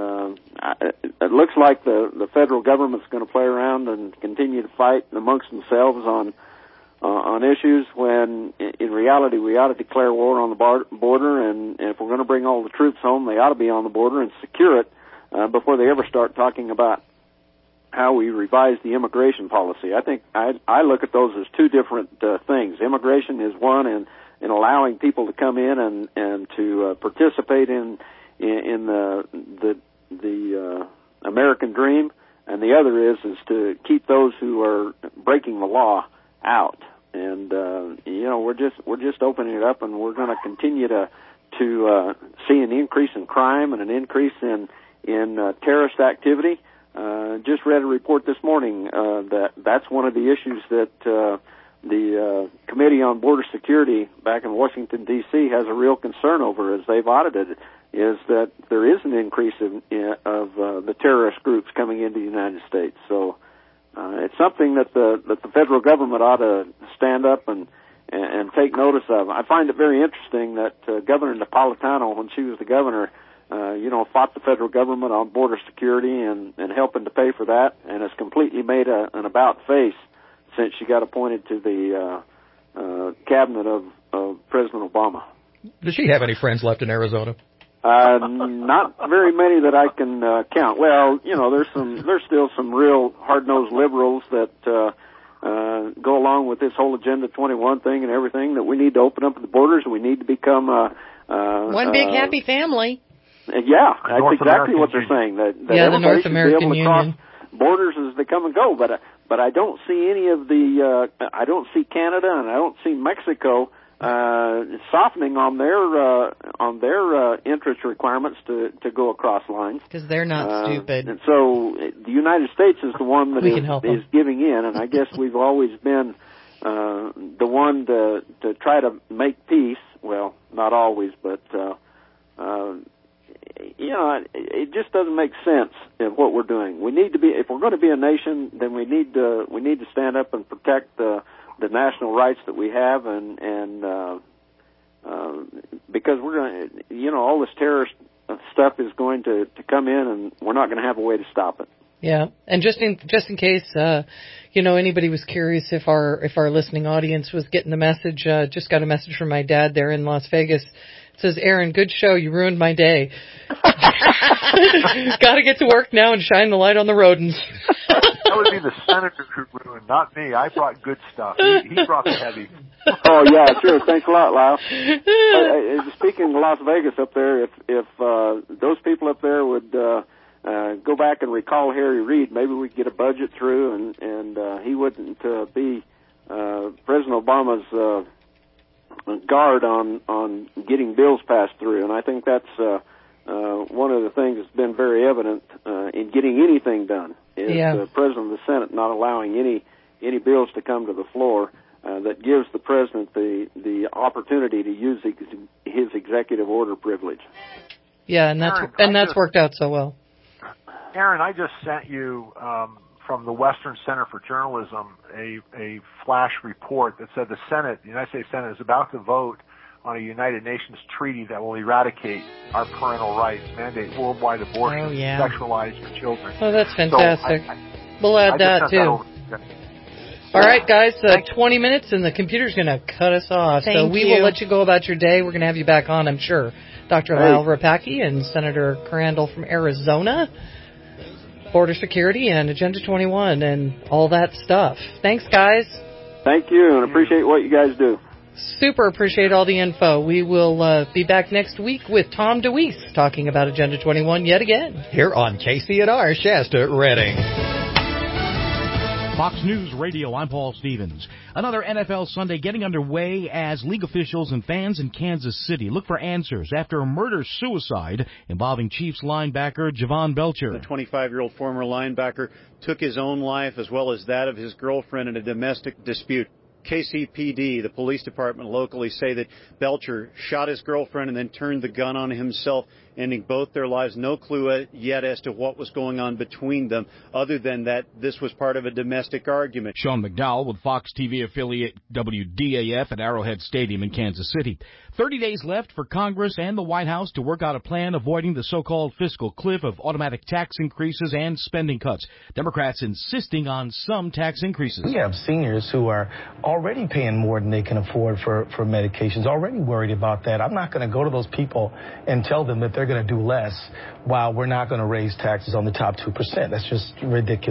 it looks like the federal government's going to play around and continue to fight amongst themselves on issues when in reality we ought to declare war on the border, and if we're going to bring all the troops home, they ought to be on the border and secure it before they ever start talking about how we revise the immigration policy. I think I look at those as two different things. Immigration is one, and allowing people to come in and to participate in the American dream, and the other is to keep those who are breaking the law out. And we're just opening it up, and we're going to continue to see an increase in crime and an increase in terrorist activity. Just read a report this morning that's one of the issues that the Committee on Border Security back in Washington, D.C. has a real concern over as they've audited it, is that there is an increase of the terrorist groups coming into the United States. So it's something that the federal government ought to stand up and take notice of. I find it very interesting that Governor Napolitano, when she was the governor, fought the federal government on border security and helping to pay for that, and has completely made an about face since she got appointed to the cabinet of President Obama. Does she have any friends left in Arizona? Not very many that I can count. Well, there's still some real hard-nosed liberals that go along with this whole Agenda 21 thing and everything, that we need to open up the borders and we need to become one big happy family. Yeah, that's exactly what they're saying. That the North American be able to Union. Cross borders as they come and go. But I don't see any of the. I don't see Canada and I don't see Mexico softening on their interest requirements to go across lines, because they're not stupid. And so the United States is the one that is giving in, and I guess we've always been the one to try to make peace. Well, not always, but it just doesn't make sense in what we're doing. We need to be, if we're going to be a nation, then we need to stand up and protect the national rights that we have, and because we're going to, all this terrorist stuff is going to come in, and we're not going to have a way to stop it. Yeah, and just in case, anybody was curious if our listening audience was getting the message, just got a message from my dad there in Las Vegas. It says, Aaron, good show. You ruined my day. Got to get to work now and shine the light on the rodents. That would be the senator who ruined, not me. I brought good stuff. He brought the heavy. Oh, yeah, sure. Thanks a lot, Lyle. Speaking of Las Vegas up there, if those people up there would go back and recall Harry Reid, maybe we could get a budget through, and he wouldn't be President Obama's guard on getting bills passed through. And I think that's one of the things that's been very evident in getting anything done is the President of the Senate not allowing any bills to come to the floor that gives the President the opportunity to use his executive order privilege. Yeah, and that's worked out so well. Aaron, I just sent you from the Western Center for Journalism a flash report that said the United States Senate is about to vote on a United Nations treaty that will eradicate our parental rights, mandate worldwide abortion, sexualize your children. Oh, that's fantastic. So we'll add that, too. All right, guys, 20 minutes and the computer's going to cut us off. So we will let you go about your day. We're going to have you back on, I'm sure. Dr. Lyle Rapacki and Senator Crandall from Arizona. Border Security and Agenda 21 and all that stuff. Thanks, guys. Thank you, and appreciate what you guys do. Super appreciate all the info. We will be back next week with Tom DeWeese talking about Agenda 21 yet again. Here on KCNR Shasta Redding. Fox News Radio, I'm Paul Stevens. Another NFL Sunday getting underway as league officials and fans in Kansas City look for answers after a murder-suicide involving Chiefs linebacker Javon Belcher. The 25-year-old former linebacker took his own life as well as that of his girlfriend in a domestic dispute. KCPD, the police department locally, say that Belcher shot his girlfriend and then turned the gun on himself, ending both their lives. No clue yet as to what was going on between them, other than that this was part of a domestic argument. Sean McDowell with Fox TV affiliate WDAF at Arrowhead Stadium in Kansas City. 30 days left for Congress and the White House to work out a plan avoiding the so-called fiscal cliff of automatic tax increases and spending cuts. Democrats insisting on some tax increases. We have seniors who are already paying more than they can afford for medications, already worried about that. I'm not going to go to those people and tell them that they're going to do less while we're not going to raise taxes on the top 2%. That's just ridiculous.